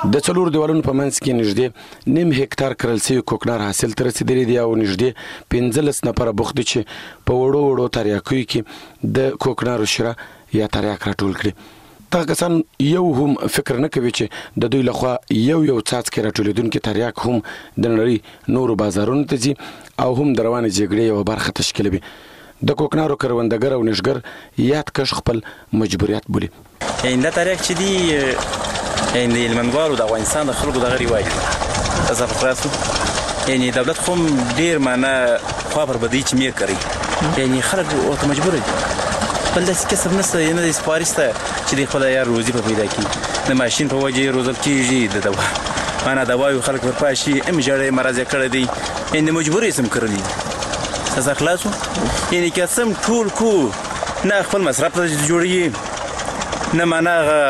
د څلور دیوالونو په منځ کې نږدې نیم هکتار کرل شوي کوکنار حاصل ته رسېدلی دی او نږدې پنځلس نفره بوخت دي چې په وړو وړو تریاکیو کې د کوکنارو شیره یا تریاک راټول کړي. دغه کسان یو هم فکر نه کوي چې د دوی لخوا یو یو څاڅکی راټولېدونکي تریاک هم د نړۍ نورو بازارونو ته ځي او هم د روانې جګړې یوه برخه تشکیلوي. د کوکنارو کروندګر او نشګر یاد کش خپل مجبوریت بولي. دا تریاک چې دی یعنی د هلمندوالو د افغانستان د خلکو دغه رواج دی اضافه خلاصو یعنی دولت خو ډېر معنا خوا پر بدی چې میر کوي یعنی خلک ورته مجبور دي بل داسې کسب نشته یعنې د سپارش ته چې د خپله یار روزي په پیدا کړي د ماشین په وجه روزل کېږي د دوا معنا دوایو خلک ورپا شي ام ژړی مرض یې کړی دی یعنې مجبورۍ سم کړلی دي اضافه خلاصو یعنی که سم ټول کو نه خپل مصرف ته جوړوي نه معنا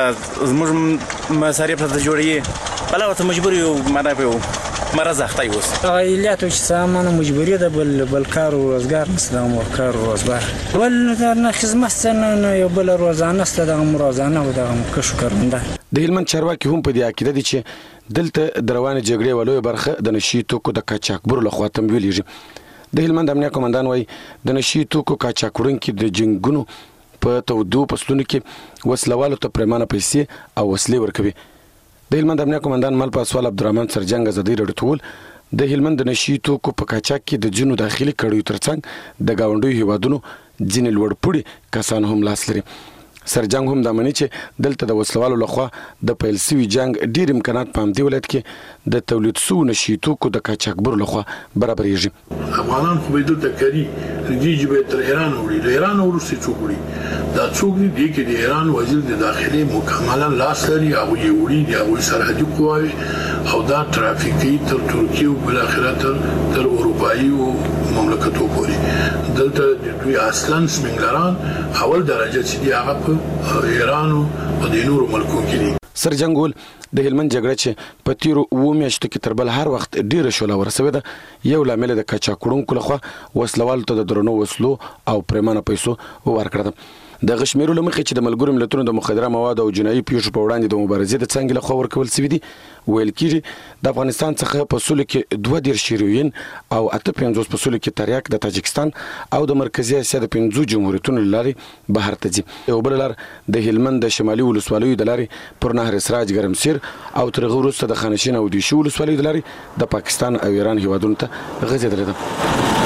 زموږ مصارف ته جوړوي بله ورته مجبور یو معنا په یو مرض اخته یې اوس عائلاتو چې سامانه مجبوري ده بل بل کار و روزګار نشته دغه کار و روزګار بل نه خدمت شته نه یو بل روزانه شته دغه روزانه و دغه کشو کارنده د هلمند چارواکي هم په دې عقیده دي چې دلته د روانې جګړې یوه لویه برخه د نشي توکو د قاچاقبرو لخوا تمویلېږي. د هلمند امنیه قمندان وایي د نشي توکو قاچاق وړونکي د جنګونو په تودو فصلونو کې وسلوالو ته پرېمانه پیسې او وسلې ورکوي. د هلمند امنیه قمندان مل پاسوال عبدالرحمن سرجنګ ازادي راډیو ته وویل د هلمند د نشي توکو په قاچاق کې د ځینو داخلي کړیو ترڅنګ د ګاونډیو هیوادونو ځینې لوړپوړي کسان هم لاس لري. سرجنګ هم دا مني چې دلته د وسلوالو لخوا د پیل سوي جنګ ډېر امکانات په همدې ولایت کې د تولید سوو نشي توکو د قاچاقبرو لخوا برابرېږي. افغانان خو به دلته کري دي چې به تر ایران وړي د ایران وروسته څوک وړي دا څوک دي دي کې د ایران وزیر د داخلي مکملا لاس لري هغوی یې وړي دي هغوی سرحدي قواوې او دا ترافیکي تر ترکیې او بالاخره تر تر اروپایي مملکتو پورې دلته د دوی اصلا سپینګران اول درجه چې دي هغه په ایران او د نورو ملکونو کې دي. سرجنګ وویل د هلمند جګړه چې په تیرو اوو میاشتو کې تر بل هر وخت ډیره شوله ورسوې ده یو لامل د قاچاق وړونکو لخوا وسلوالو ته د درنو وسلو او پرېمانه پیسو ورکړه ده. د غشمیرو له مخې چې د ملګرو ملتونو د مخدره موادو او جنایي پیښو په وړاندې د مبارزې د څانګې لخوا ورکول سوي دي ویل کېږي د افغانستان څخه په سلو کې دوه دېرش هیروین او اته پنځوس په سلو کې تریاک د تاجکستان او د مرکزي اسیا د پنځو جمهوریتونو له لارې بهر ته ځي. یو بله لار د هلمند د شمالي ولسوالیو د لارې پر نهر سراج ګرمسیر او تر هغه وروسته د خانشین او دیشي ولسوالیو د لارې د پاکستان او ایران هیوادونو ته غځېدلې ده.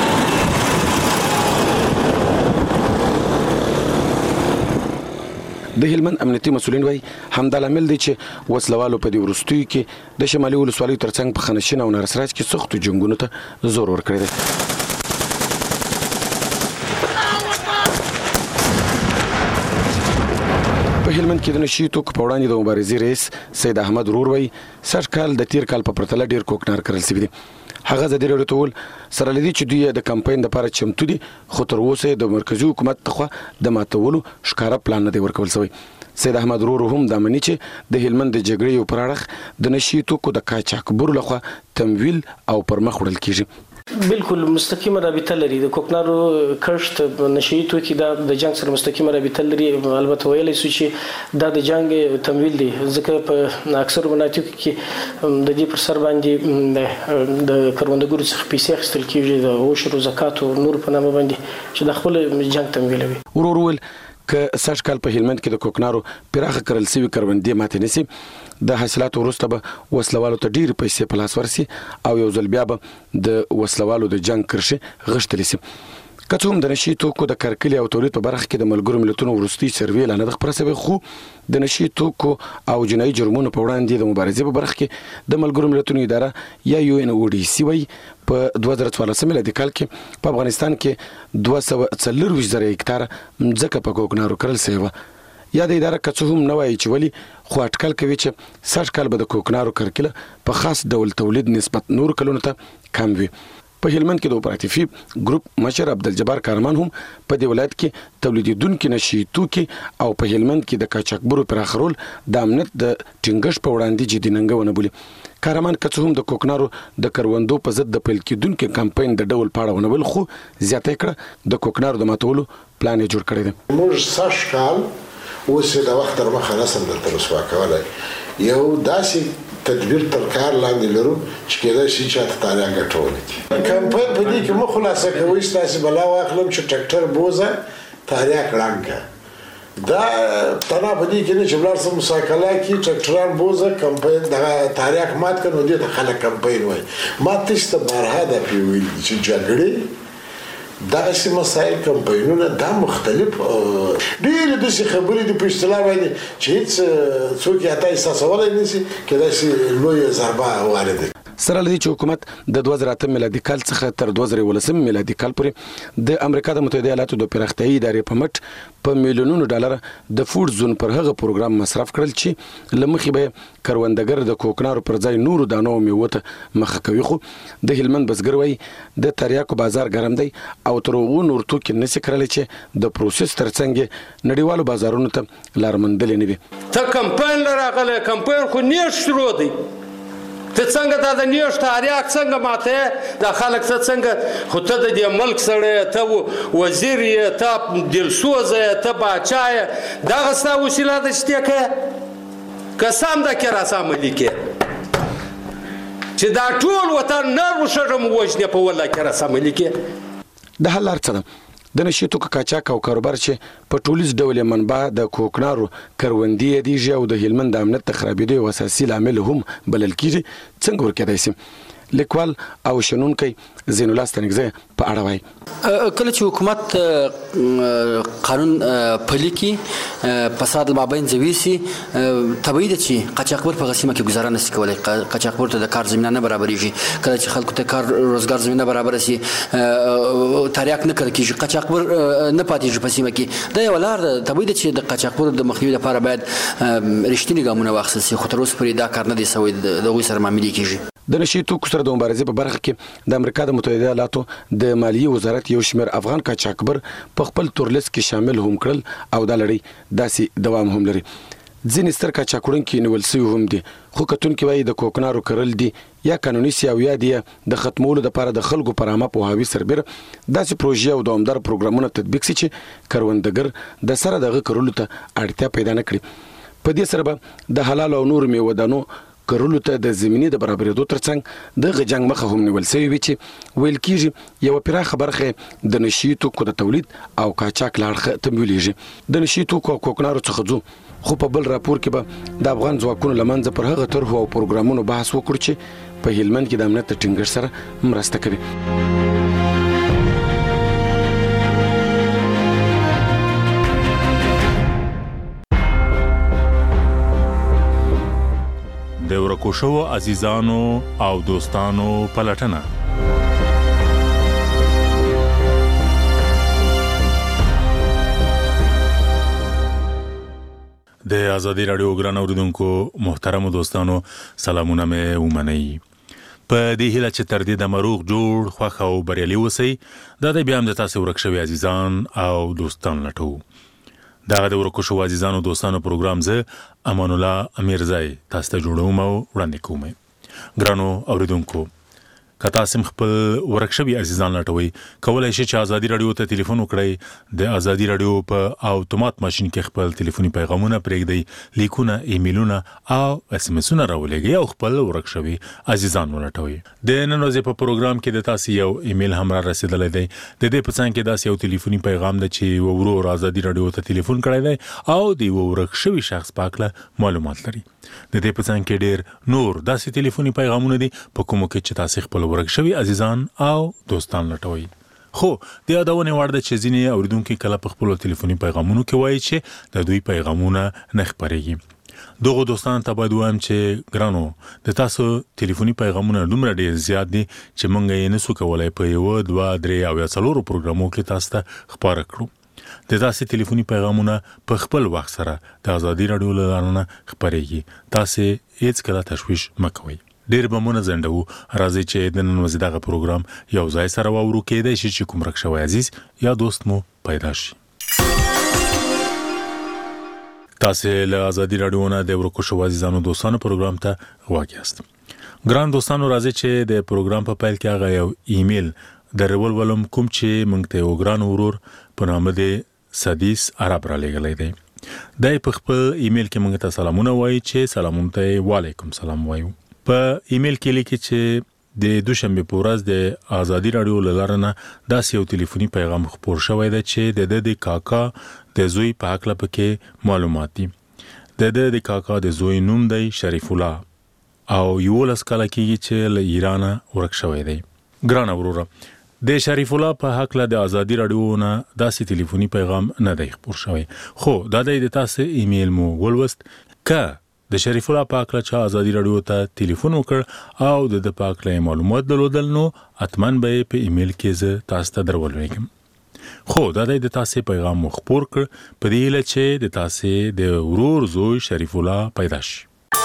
د هلمند امنیتي مسؤلین وایي همدا لامل دی چې وسلوالو په دې وروستیو کې د شمالي ولسوالیو ترڅنګ په خانشین او نهرسراج کې سختو جنګونو ته زور ورکړی دی. په هلمند کې د نشي توکو په وړاندې د مبارزې رئیس سید احمد ورور وایي سږ کال د تیر کال په پرتله ډېر کوکنار کرل سوي دي. هغه ازادي راډیو ته وویل سره له دې چې دوی د کمپاین لپاره چمتو دي خو تر اوسه د مرکزي حکومت لخوا د ماتولو ښکاره پلان نه دی ورکول شوی. سید احمد ورور هم دا مني چې د هلمند د جګړې یو پر اړخ د نشي توکو د قاچاقبرو لخوا تمویل او پرمخ وړل کیږي. بالکل مستقیمه رابطه لري د کوکنارو کښت نشي توکي دا د جنگ سره مستقیمه رابطه لري. البته ویلای شو چې دا د جنگ تمویل دی ځکه په اکثر مناطقو کې د دې پر سر باندې د کروندګرو څخه پیسې اخیستل کیږي د عشر او زکات او نور په نامه باندې چې د خپل جنگ تمویلوي. ورور ویل که سږ کال په هلمند کې د کوکنارو پراخه کرل سوي کروندې ماتې نشي د حاصلاتو وروسته به وسلوالو ته ډېرې پیسې په لاس ورسي او یو ځل بیا به د وسلوالو د جنګ کرښې غښتلې سي. که څه هم د نشي توکو د کرکلې او تولید په برخه کې د ملګرو ملتونو وروستي سروې لا نه ده خپره سوې خو د نشي توکو او جنایي جرمونو په وړاندې د مبارزې په برخه کې د ملګرو ملتونو اداره یا یو ان او ډي سي وایي په دوه زره څوارلسم میلادي کال کې په افغانستان کې دوه سوه څلرویشت زره هکتاره مځکه په کوکنارو کرل سوې وه. یا د اداره که څه هم نه وایي چې ولې خو اټکل کوي چې سږ کال به د کوکنارو کرکله په خاص ډول تولید نسبت نورو کلونو ته کم وي. په هلمند کې د اپراتیفي ګروپ مشر عبدالجبار کارمان هم په دې ولایت کې تولیدونکي نشي توکي او په هلمند کې د قاچاقبرو پراخرول د امنیت د ټینګښت په وړاندې جدي ننګونه بولي. کارمان که څه هم د کوکنارو د کروندو په ضد د پیل کېدونکي کمپاین د ډول په اړه ونه ویل خو زیاته یې کړه د کوکنارو د ماتولو پلان یې جوړ کړی دی. موږ سږ کال اوس د وخت تر مخه نسم درته رسوا کولی یو داسې تدبیر تر کار لاندې لرو چې کېدای شي چې تاریخ ګټول کی کمپاین په دې کې مو خلاصه کوي چې بلا واخلم چې ټریکټر بوزه تاریخ کړنګه دا تنا په دې کې نه چې بلار سم مساکله کې ټریکټران بوزه کمپاین دا تاریخ مات کړو دې ته خلک کمپاین وای ماته ست بارها د پیوي چې جګړه دا چې مسایل کمپاینونه دا مختلف ډېر د څه خبرې د په اصطلاح باندې چې هیڅ څوک یې اته احساسولای نشي کله چې لوی ضربه وارده سره لدی چې حکومت د دوه زره اته میلادي کال څخه تر دوه زره ولسم میلادي کال پورې د امریکا د متحده ایالاتو د پراختیایي ادارې په مټ په میلیونونو ډالر د فوډ زون پر هغه پروګرام مصرف کړل چې لمخې به کروندګر د کوکنارو پر ځای نورو دانو میوه ته مخه کوي خو د هلمند بزګر وای د تریاکو بازار ګرم دی او تر وګو نور توکي نشي کړل چې د پروسس ترڅنګ نړیوالو بازارونو ته لارمندل نه وي ته کمپاین راغله کمپاین خو نیش شروع دی ته څنګه دا د نیش تاریخ څنګه ماته د خلک ته څنګه خو ته د دې ملک سره ته وزیر یې ته دلسوز یې ته باچا یې دا غستا وسیله د شته قسم دا کې را ساملی کې چې دا ټول وطن نر وشرم وجنه په ولا کې را ساملی کې د حل ارڅ د نشي توکو کاچاک او کاروبار چې په ټولیز ډول منبع د کوکنارو کروندې دیږي او د هلمند د امنیت خرابېدو یو اساسي عامل هم بلل کیږي څنګه ورکېدای شي لیکوال او شنونکي زین الله ستنګزه په اړه وایي کله چې حکومت قانون پلي کی فساد المابین زویسی طبیعي ده چې قاچاقبر په غسیمه کې گزاره نشي کولای قاچاقبر ته د کار زمينه نه برابرېږي کله چې خلکو ته کار روزګار زمينه برابر شي تاریخ نه کړی کیږي قاچاقبر نه پاتېږي په سیمه کې دا یو لار طبیعي ده چې د قاچاقبر د مخنیوي لپاره باید رښتینی ګامونه واخیستل شي خو تر اوسه پورې دا کار نه دی شوی د غوي سره معاملې کیږي د نشي توکو سره د مبارزې په برخه کې د امریکا د متحده ایالاتو د مالیې وزارت یو شمېر افغان قاچاقبر په خپل تورلیست کې شامل هم کړل او دا لړۍ داسې دوام هم لري ځینې ستر قاچاقبرونکي نیول سوي هم دي خو کتونکي وایي د کوکنارو کرل دي یا قانوني سي او یا دي د ختمولو لپاره د خلکو پر عامه پوهاوي سربېره داسې پروژې او دوامدار پروګرامونه تطبیق شي چې کروندګر د سره دغه کرلو ته اړتیا پیدا نه کړي په دې سره به د حلال او نور میوه دانو کرلو ته د زمینې د برابرېدو ترڅنګ د غجنګ مخه هم نیول سوی وي چې ویل کېږي یو پراخه برخه د نشي توکو د تولید او قاچاق لاړخه تمویلېږي د نشي توکو او کوکنارو څخه ځو خو په بل راپور کې به د افغان ځواکونو لمنځه پر هغه طرحو او پروګرامونو بحث وکړو چې په هلمند کې د امنیت د ټینګښت سره مرسته کوي د ورکو شو عزیزانو او دوستانو پلټنه د ازادي رادیو ګران اوریدونکو محترم دوستانو سلامونه مې ومنئ په دې هیله چې تر دې د مروغ جوړ خوښ او بریالي اوسئ دا د بیا هم د تاسو ورک شوي عزیزان او دوستان لټو دا د ورکو شو عزیزانو دوستانو پروګرام زه امان الله امیرزای تاسو ته جوړوم او وړاندې کوم ګرانو اوریدونکو که تاسو خپل ورک شوي عزیزان لټوي کولای شئ چې ازادي رادیو ته ټلیفون وکړئ د ازادي رادیو په اتومات ماشين کې خپل ټلیفوني پیغامونه پرېږدئ لیکونه ایمیلونه او اس ام اسونه راولېږئ او خپل ورک شوي عزیزان ولټوي د نن ورځې په پروګرام کې د تاسو یو ایمیل هم را رسیدلی دی د دې په څنګ کې داسې یو ټلیفوني پیغام دی چې ورور ازادي رادیو ته ټلیفون کړی دی او د ورک شوي شخص په اړه معلومات لري د دې په څنګ کې ډېر نور داسې ټلیفوني پیغامونه دي په کومو کې چې تاسو خپل ورک شوي عزیزان او دوستان لټوي خو د یادونې وړ ده چې ځینې اوریدونکي کله په خپلو ټلیفوني پیغامونو کې وایي چې د دوی پیغامونه نه خپرېږي دغو دوستانو ته باید ووایم چې ګرانو د تاسو ټلیفوني پیغامونه دومره ډېر زیات دي چې موږ یې نسو کولی په یوه دوه درې او یا څلورو پروګرامو کې تاسو ته خپاره کړو د تاسو ټلیفوني پیغامونه په خپل وخت سره د ازادي رادیو له لارې نه خپرېږي تاسو هیڅ کله تشویش مه کوئ ډېر به مو نه ځنډوو راځئ چې د نن ورځې دغه پروګرام یو ځای سره واورو کېدای شي چې کوم ورک شوی عزیز یا دوست مو پیدا شي تاسو له ازادي رادیو نه د ورکو شوو عزیزانو دوستانو پروګرام ته غواړئ یاست ګران دوستانو راځئ چې د پروګرام په پیل کې هغه یو ایمیل درول ولوم کوم چې موږ ته یو ګران ورور په نامه د سدیس عرب را لېږلی دی دای په خپل ایمیل کې موږ ته سلامونه وایي چې سلامونه ته وعلیکم سلام وایو. په ایمیل کې لیکي چې د دوشنبه په ورځ د ازادي رادیو لارنه داسې یو ټلیفوني پیغام خپور شوی دی چې د د کاکا د زوی په حق لپاره کې معلومات دي. د د د کاکا د زوی نوم دی شریف الله او یو لاس کال کېږي چې له ایران ورک شوی دی. ګران وروره د شریف الله په حق له د ازادي رادیو نه داسې ټلیفوني پیغام نه دی خپور شوی، خو دا د تاسو ایمیل مو ولوست ک د شریف الله په حق له چې ازادي رادیو ته ټلیفون وکړ او د په حق له معلومات درلودل نو اتمن به په ایمیل کې زه تاسو ته درولم. خو دا د تاسو پیغام مخبور کړ په دې له چې د تاسو د ورور زوی شریف الله پیدا شي.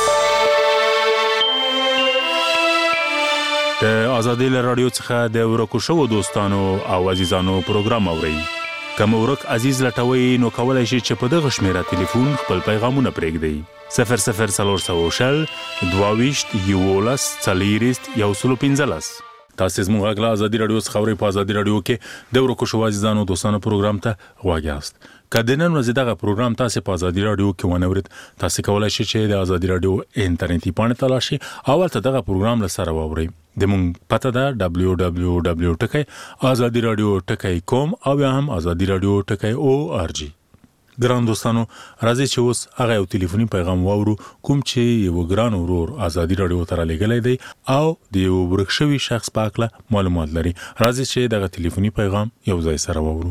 د ازادي رادیو څخه د ورکو شو دوستانو او عزیزانو پروګرام اوري. کوم ورک عزیز لټوي نو کولای شي چې په دغه شمیره ټلیفون خپل پیغامونه پرېږدي صفر صفر څلور سوه شل دوه ویشت یولس څلېرویشت یو سل پنځلس. تاسو زموږ غږ له ازادي رادیو څخه اورئ. په ازادي رادیو کې د ورکو شو عزیزانو دوستانو پروګرام ته غواړئ یاست. که د نن ورځې دغه پروګرام تاسو په ازادي رادیو کې ونه اورئ، تاسو کولای شئ چې د ازادي رادیو انټرنیټي پاڼې ته لاړ شئ او هلته دغه پروګرام له سره واورئ. د مونږ پته ده دبلیو دبلیو دبلیو ټکی ازادي رادیو ټکی کوم او یا هم ازادي رادیو ټکی او آر جی. ګران دوستانو راځي چې اوس هغه یو ټلیفوني پیغام واورو کوم چې یو ګران ورور ازادي رادیو ته رالیږلی دی او د یو ورک شوي شخص په اړه معلومات لري. راځي چې دغه ټلیفوني پیغام یو ځای سره واورو.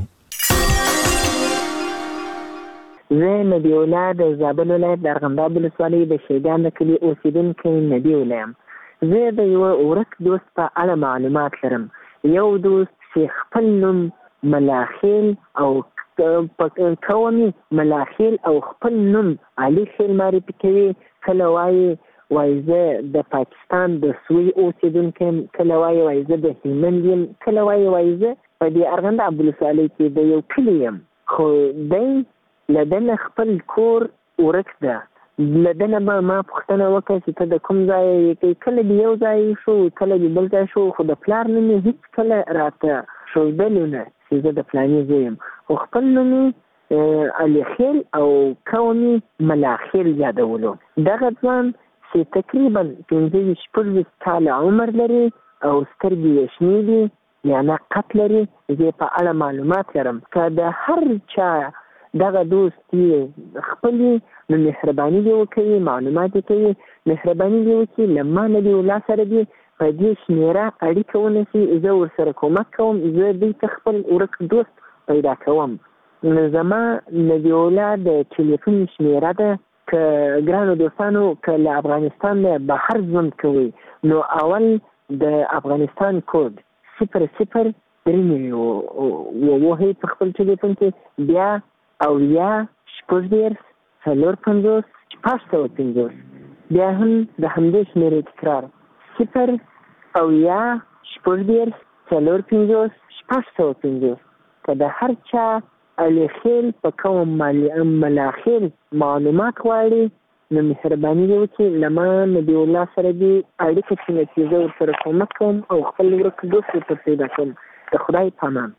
زه نبی الله د زابل ولایت د ارغنداب ولسوالۍ د شیګان د کلي اوسیدونکی نبی الله یم. زه د یو ورک دوست په اړه معلومات لرم. یو دوست چې خپل نوم ملاخیل او کومي ملاخیل او خپل نوم علي خیل معرفي کوي. کله وایي وایي زه د پاکستان د سوی اوسیدونکی یم، کله وایي وایي زه د هلمند یم، کله وایي وایي زه په دې ارغنداب ولسوالۍ کې د یو کلي یم. خو دی له دنه خپل کور ورک ده. له دنه به ما پوښتنه وکړه چې ته د کوم ځای یې؟ کله د یو ځای شو، کله د بل ځای شو، خو د پلار نوم یې هېڅ کله راته ښودلی نه چې زه د فلاني زوی یم. خو خپل نوم یې علي خیل او قومي ملاخیل یادولو. دغه ځوان چې تقریبا پنځه ویشت شپږ کاله عمر لري او سترګې یې شنې دي یعنې قد لري. زه په اړه معلومات لرم. که د هر چا دغه دوست یې خپل نو مهرباني دې وکړي، معلومات یې کوي، مهرباني دې وکړي له ما نبي الله سره دې په دې شمېره اړیکه ونیسي. زه ورسره کومک کوم، زه دوی ته خپل ورک دوست پیدا کوم. نو زما نبي الله د ټلیفون شمېره ده. که ګرانو دوستانو که له افغانستان نه بهر ژوند کوئ نو اول د افغانستان کود صفر صفر درې نوي ووهئ په خپل ټلیفون کې، بیا اویا شپږ دېرش څلور پنځوس شپږ سوه پنځوس، بیا هم د همدې شمېرې تکرار صفر اویا شپږ دېرش څلور پنځوس شپږ سوه پنځوس. که د هر چا علي خیل په کوم ملاخیل معلومات غواړي نو مهرباني دې وکړي له ما نبي الله سره دې اړیکه ټینګه کړي. زه ورسره کومک کوم او خپل ورک دوست ورته پیدا کوم. د خدای په امان.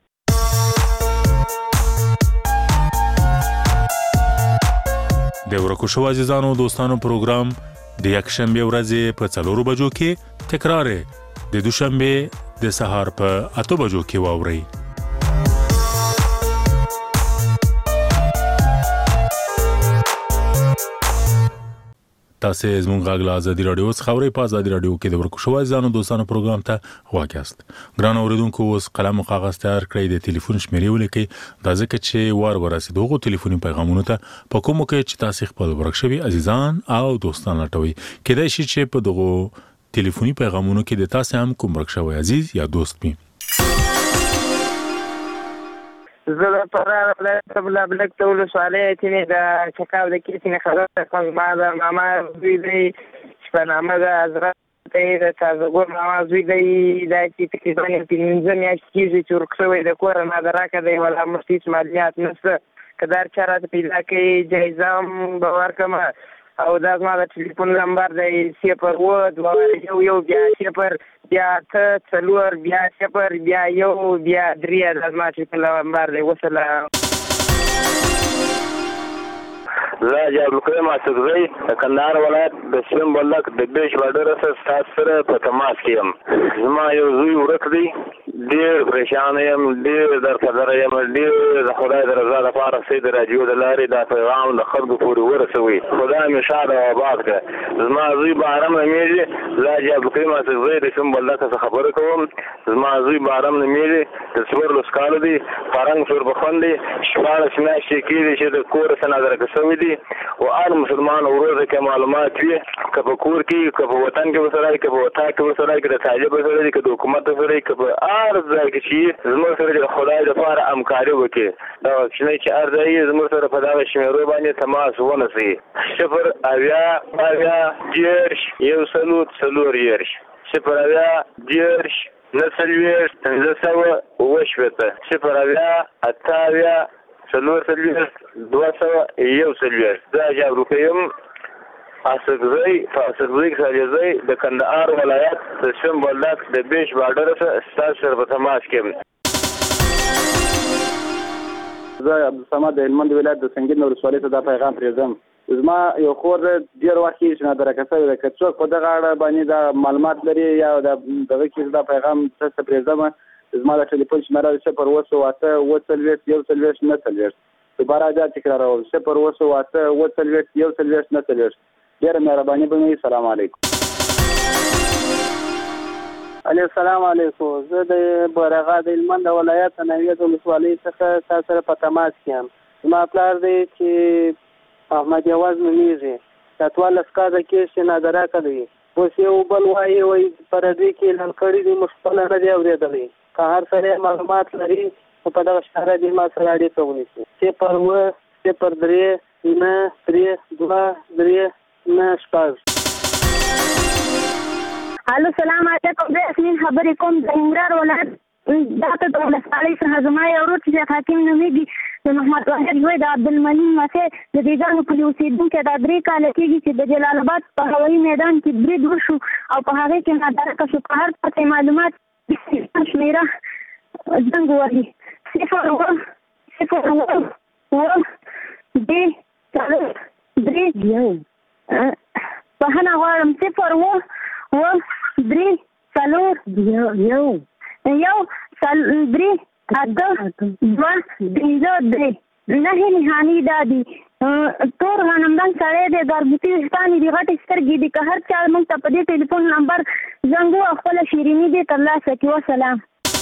د ورکو شو عزیزانو دوستانو پروګرام د یکشنبه ورځې په څلورو بجو کې تکرار د دوشنبه د سهار په اته بجو کې واورئ. تاسو زموږ غږ له ازادي رادیو څخه اورئ. په ازادي رادیو کې د ورکو شو عزیزانو دوستانو پروګرام ته غواړئ یاست. ګران اوریدونکو اوس قلم او کاغذ تیار کړئ، د ټلیفون شمیرې ولیکئ. دا ځکه چې وار ورسېدو هغو ټلیفوني پیغامونو ته په کومو کې چې تاسو خپل ورک شوي عزیزان او دوستان لټوئ. کېدای شي چې په دغو ټلیفوني پیغامونو کې د تاسو هم کوم ورک شوی عزیز یا دوست وي. زه د فرار ولایت بلابلک ته ولسوالۍ چې د چکاو د کیسې نه خبره کوم. ما د ماما زوی دی چې په نامه د حضرت دی د تازهګور ماما زوی دی. دا چې تقریبا پنځه میاشتې کېږي چې ورک شوی د کوره ما د راکه دی ولا موږ هېڅ مالیات نشته. که دا هر چا راته پیدا کوي جایزه هم به ورکړم. او دا زما د ټلیفون نمبر دی صفر اووه دوه یو یو بیا صفر بیا اته څلور بیا صفر بیا یو بیا درې. دا زما ټلیفون نمبر دی. وسلام. زه جابلکیم اسدزی د کندهار ولایت د سیم بولدک د بیش بارډر سره ستاسو سره په تماس کې یم. زما یو زوی ورک دی، ډېر پریشان یم، ډېر درته یم، ډېر د خدای د رضا لپاره سید راډیو د لارې دا پیغام د خلکو پورې ورسوي. خدای مې شاد او آباد کړه. زما زوی بارم نومیږي، زه جابلکیم اسدزی د سیم بولدک څخه خبرې کوم. زما زوی بارم نومیږي، د څوارلس کالو دی، فرنګ سوربخن دی، شپاړس میاشتې کېږي چې د کور څخه نادرکه شوی دی. او هر مسلمان ورځ کې معلومات وي، که په کور کې، که په وطن کې ورسره، که په وطن کې ورسره، که د طالب سره دی، که د حکومت سره، که په هر ځای کې چې زموږ سره د خدای لپاره همکاري وکړي. دا کوچنی چې هر ځای زموږ سره په دغه شمېرو باندې تماس ونیسي. صفر اویا اویا دېرش یو څلور څلور دېرش، صفر اویا دېرش نهه څلوېښت پنځه سوه اووه شپېته، صفر اویا اته اویا څلور څلوېښت دوه سوه یو څلوېښت. زه جابلکیم اسدزی په اسدزی سالیزی د کندهار ولایت د سیم بولدک د بیش بارډر سره ستاسو سره په تماس کې یم. زه عبدالصمد د هلمند ولایت د سنګین ولسوالۍ ته دا پیغام پرېږدم. زما یو خور ډېر وخت کېږي چې نادرکه شوې ده. که څوک په دغه اړه باندې دا معلومات لري یا د دغه کې دا پیغام تاسو ته پرېږدم. زما د ټلیفون شمېره ده صفر اوه سوه اته اووه څلوېښت یو څلوېښت نهه څلوېښت. دوباره بیا تکرارول صفر اوه سوه اته اووه څلوېښت یو څلوېښت نهه څلوېښت. ډېره مهرباني به مې. سلام علیکم. علیه السلام علیکم. زه د برغا د هلمند ولایت نوید ولسوالۍ څخه تاسو سره په تماس کې یم. زما پلار دی چې احمد یواز نومیږي، د اتوالس کاله کې چې نادرکه دی. اوس یو بل وایي وایي په ردوي کې اعلان کړي دي، موږ خپله نه دی اورېدلی. که هر سړی معلومات لري نو په دغه شمېره دې ما سره اړیکه ونیسي. صفر اوه صفر درې نهه درې دوه درې نهه شپږ. الو سلام علیکم. زه یاسمین خبرې کوم د ننګرهار ولایت دا ته د ولسوالۍ څخه. زما یو ورور چې شیخ حکیم نومیږي، د محمد واحد زوی د عبدالمنین مسیح د دیګانو پلي اوسېدونکی. دا درې کاله کېږي چې د جلال آباد په هوایي میدان کې برید وشو او په هغې کې نادرکه شو. په هر پته معلومات شمېره جنګ وهي. صفر اوه صفر اوه اوه درې څلور درې یو. بخښنه غواړم. صفر اوه اوه درې څلور یو یو درې اته دوه پنځه درې. نهې نښانې دا دي. تور غنمرنګ سړی دی، ګرګوتي ویښتان دي، غټې سترګې دي. که هر چا موږ ته په دې ټلیفون نمبر زنګ او خپله شیریني دې ترلاسه کړي. وسلام.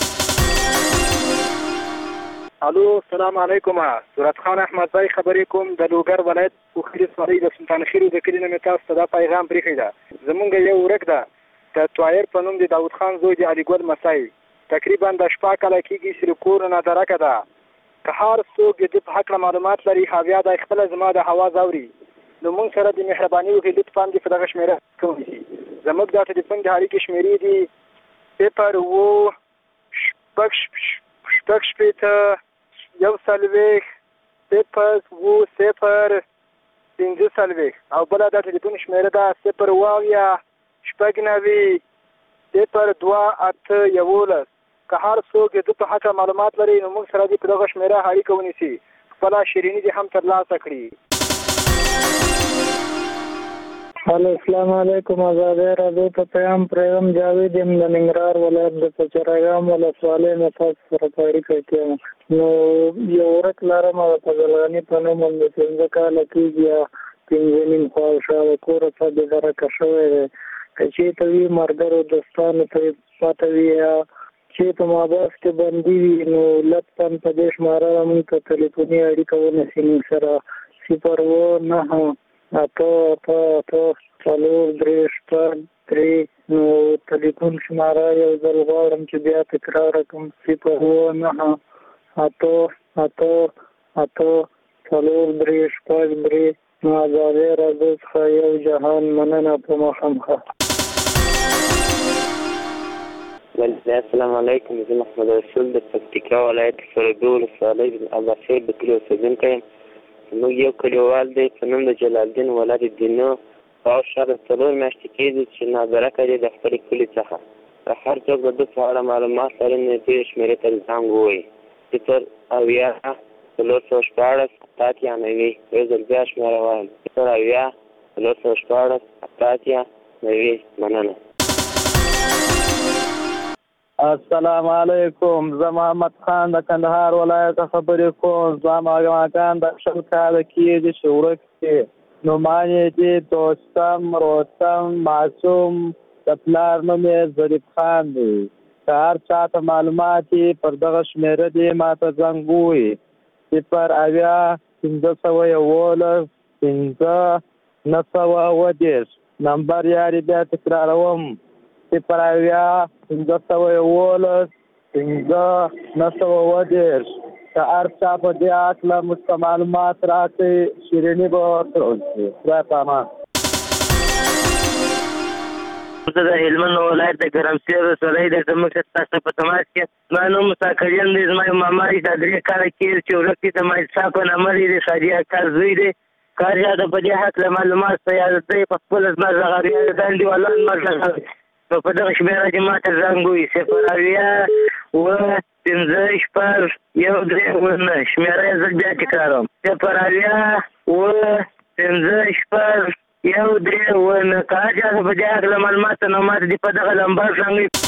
الو سلام علیکم. صورت خان احمد بای خبرې کوم د لوګر ولایت پوخري ولسوالۍ د سلطان خیرو د کلي نه مې تاسو ته دا پیغام پرېښی ده. زمونږ یو ورک ده، د طاهر په نوم د داود خان زوی د علي ګل مسای. تقریبا د شپږ کاله کېږي چې له کور نادرکه ده. که هر څوک د دې په هکله معلومات لري، بیا د خپله زما د حواز اوري، نو موږ سره د مهرباني وکړي لطفا دې په دغه شمېره ونیسي. زموږ دا ټلیفون د اړیکې شمېرې دي صفر اووه شپږ شپږ شپېته یو څلوېښت صفر اووه صفر پنځه څلوېښت. او بله دا ټلیفون شمېره ده صفر اووه اویا شپږ نوي صفر دوه اته یولس. که هر څوک د په هکله معلومات لري نو موږ سره دې په دغه شمېره اړیکه ونیسي، خپله شیریني دې هم ترلاسه کړي. الو السلام علیکم. ازادۍ راډیو ته پیغام پرېږدم. جاوید یم د ننګرهار ولایت د پچرګام ولسوالۍ نه تاسو سره په اړیکه کې یم. نو یو ورک لرم او په زلغني په نوم د پنځه کاله کېږي، پنځه نیم خواوشا کور څخه بېدرکه شوی دی. که چېرته وي ملګرو دوستانو ته پته وي یا چېرته ماباس کې بندي وي نو لطفا په دې شماره موږ ته تلیفوني اړیکه ونیسي موږ سره. صفر اووه نهه اته اته اته څلور درې شپږ درې. نو تلیفون شماره یو ځل غواړم چې بیا تکرار کړم. صفر اووه نهه اته اته اته څلور درې شپږ درې. نو ازادۍ راډیو څخه یو جهان مننه په مخامخ. السلام علیکم. زه محمد رسول د پکتیکا ولایت سربي ولسوالۍ د اباسیر د کلي اوسېدونکی یم. زموږ یو کلیوال دی په نوم د جلال الدین ولد دینو. شاوخوا د څلور میاشتې کېږي چې نادرکه دی د خپلې کلي څخه. که هر څوک د ده په اړه معلومات لري نو دې شمېرې ته زنګ ووایي. صفر اویا څلور سوه شپاړس اته اتیا نوي. یو ځل بیا شمېره وایم صفر اویا څلور سوه شپاړس اته اتیا نوي. مننه. السلام علیکم. زه محمد خان د کندهار ولایت خبرې کوم. زما ماګان د شل کاله کېږي چې ورک دي. نومان یې دي دوستم، روستم، معصوم، د پلار نوم یې ظریف خان دی. که هر چا ته معلومات یې پر دغه شمېره دي ما ته زنګ ووایي. صفر اویا پنځه سوه یولس پنځه نهه سوه اووه دېرش. نمبر یاري بیا تکراروم صفر اویا پنځه سوه یولس پنځه نهه سوه اووه دېرش. که هر چا په دې هکله موږ ته معلومات راکړي شیریني به ورسره وشي. خدای په امان. زه د هلمند ولایت د ګرمسیر ولسوالۍ د زموږ ستاسو په تماس کې زما نوم موسی کریم دی. زما یو ماما دی دا درې کاله کېږي چې ورک دي. د مجلسا په نامه دی. د ښادي اکا زوی دی. کار یاده په دې هکله معلومات ته یاد دی په خپله زما زغاریانې د انډیوالان مرغه نو په دغه شمېره چې ما ته زنګ ووایي صفر اویا اووه پنځه شپږ یو درې اووه نهه. شمېره یې زه بیا تکراروم صفر اویا اووه پنځه شپږ یو درې اووه نهه. که هر چا ته په دې هکله معلومات ته نو ما ته دې په دغه لمبر زنګ.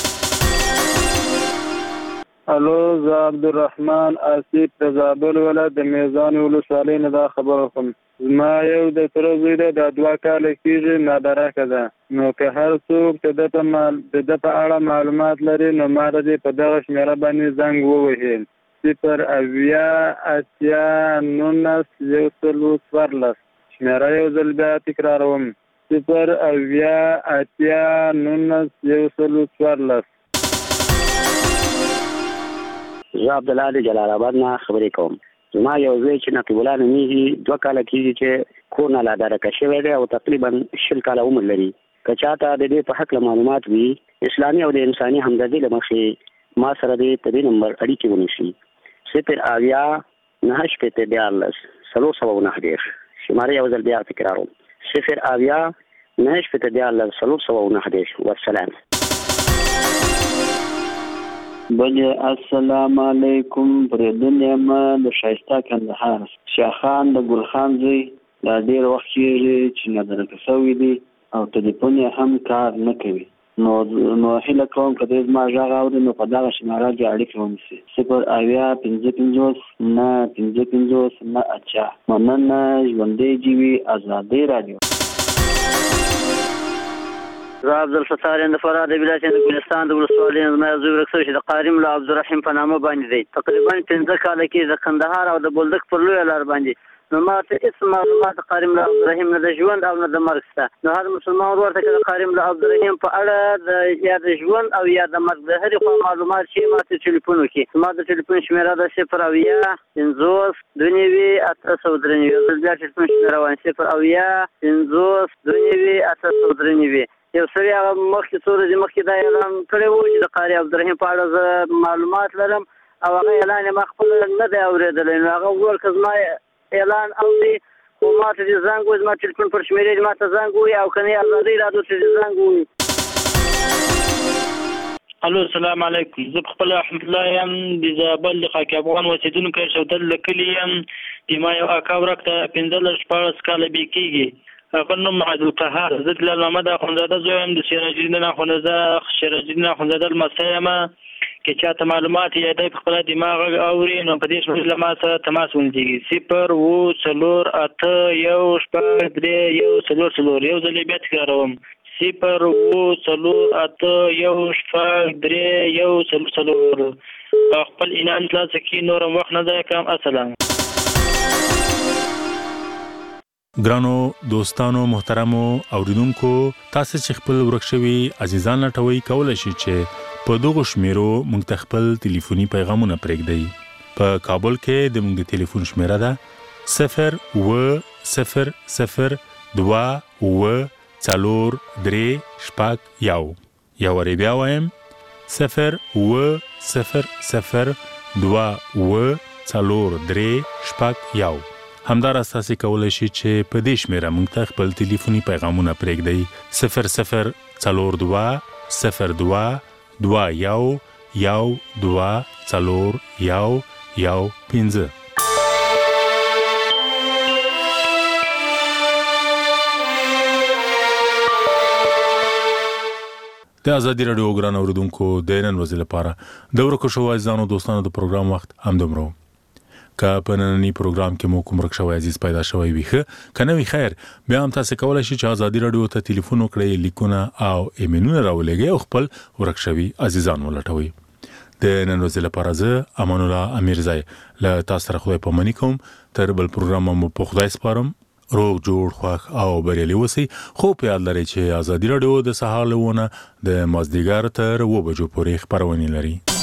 الو زه عبدالرحمن آصف د زابل ولایت د میزان ولسوالۍ نه دا خبره کوم. زما یو د تره زوی دی دا دوه کاله کېږي نادرکه ده. نو که هر څوک د ده په د ده په اړه معلومات لري نو ما د دې په دغه شمېره باندې زنګ ووهي صفر اویا اتیا نولس یو سلو څوارلس. شمېره یو ځل بیا تکراروم صفر اویا اتیا نولس یو سلو څوارلس. زه عبدالله د جلال آباد نه خبرې کوم. زما یو زوی چې نقیب الله نومیږي دوه کاله کېږي چې کور نه لادرکه شوی دی او تقریبا شل کاله عمر لري. که چاته د دې په هکله معلومات وي اسلامي او د انساني همدردۍ له مخې ما سره دې په دې نمبر اړیکې ونیسي صفر اویا نهه شپېته دیارلس څلور سوه نهه دېرش. شماره یو ځل بیا تکراروم صفر اویا نهه شپېته دیارلس څلور سوه نهه دېرش. والسلام. بلې السلام علیکم. پرېدون یم د ښایسته کندهار. شاخان د ګلخان زوی دا ډېر وخت کېږي چې نادرکه شوی دی او ټلیفون یې هم کار نه کوي. نو نو هیله کوم که دی زما غږ اوري نو په دغه شمېره کې اړیکې ونیسي صفر اویا پنځه پنځوس نهه پنځه پنځوس نهه اتیا. مننه. ژوندی دې وي ازادۍ راډیو. زه عبدالستار یم د فراه د ولایت د ګلستان د ولسوالۍ نه. زما یو زوی ورک شوی چې د قاریم له عبدالرحیم په نامه باندې دی. تقریبا پنځه کاله کې د کندهار او د بولدک پر لویه لار باندې. نو ما ته هېڅ معلومات د قاریم له عبدالرحیم نه د ژوند او نه د مرګ شته. نو هر مسلمان ورور ته که د قاریم له عبدالرحیم په اړه د یا د ژوند او یا د مرګ د هرې خوا معلومات شي ما ته ټلیفون وکړي. زما د ټلیفون شمېره ده صفر اویا پنځوس دوه نوي اته سوه درې نوي. یو ځل بیا ټلیفون شمېره وایم صفر اویا پنځوس دوه نوي اته سوه درې نوي. یو سړي هغه مخکې څو ورځې مخکې دا اعلان کړی و چې د قاري عبدالرحیم په اړه زه معلومات لرم او هغه اعلان یې ما خپله نه دی اورېدلی. نو هغه وویل که زما اعلان اوري خو ما ته دې زنګ ووایي زما ټلیفون پر شمېرې دې ما ته زنګ ووایي او که نه یې ازادۍ راډیو ته دې زنګ ووایي. الو السلام علیکم. زه پخپله احمد الله یم د زابل د خاک افغان اوسېدونکی شودل له کلي یم. د ما یو اکا ورک ته پنځلس شپاړس کاله بې کېږي. هغه نوم عبدالقهار. زه د لال محمد اخندزاده زوی یم. د سراج الدین اخندزاده سراج الدین اخندزاده لمسی یم. که چاته معلومات یا دی په خپله دماغ غږ اوري نو په دې شمېر له ما سره تماس ونیسي صفر اووه څلور اته یو شپږ درې یو څلور څلور. یو ځل یې بیا تکراروم صفر اووه څلور اته یو شپږ درې یو څلور څلور. خپل انعام ترلاسه کړي. نور هم وخت نه ضایع کوم. السلام. ګرانو دوستانو محترمو اوریدونکو تاسو چې خپل ورک شوي عزیزان لټوي کولای شئ چې په دغه شمیرو موږ ته خپل ټلیفوني پیغامونه پرېږدئ. په کابل کې د موږ د ټلیفون شمیره ده صفر اووه صفر صفر دوه اووه څلور درې شپږ یو. یو وارې بیا وایم صفر اووه صفر صفر دوه اووه څلور درې شپږ یو. همداراز تاسو کولای شئ چې په دې شمیره موږ ته خپل ټلیفوني پیغامونه پرېږدئ صفر صفر څلور دوه صفر دوه دوه یو یو دوه څلور یو یو پنځه. د ازادي رادیو ګران اوریدونکو د نن ورځې لپاره د ورکو شو عزیزانو دوستانو د پروګرام وخت هم دومره که په نننی پروګرام کې مو کوم ورک شوی عزیز پیدا شوی وي ښه که نه وي خیر بیا هم تاسو کولی شئ چې ازادي راډیو ته تلیفون وکړئ لیکونه او ایمیلونه راولېږئ او خپل ورک شوي عزیزان ولټوئ د نن ورځې لپاره زه امان الله امیرزی له تاسو سره خدای پاماني کوم تر بل پروګرام مو په خدای سپارم روغ جوړ خوښ او بریالي اوسئ خو په یاد لرئ چې ازادي راډیو د سهار له ونه د مازدیګر تر اوه بجو پورې خپرونې لري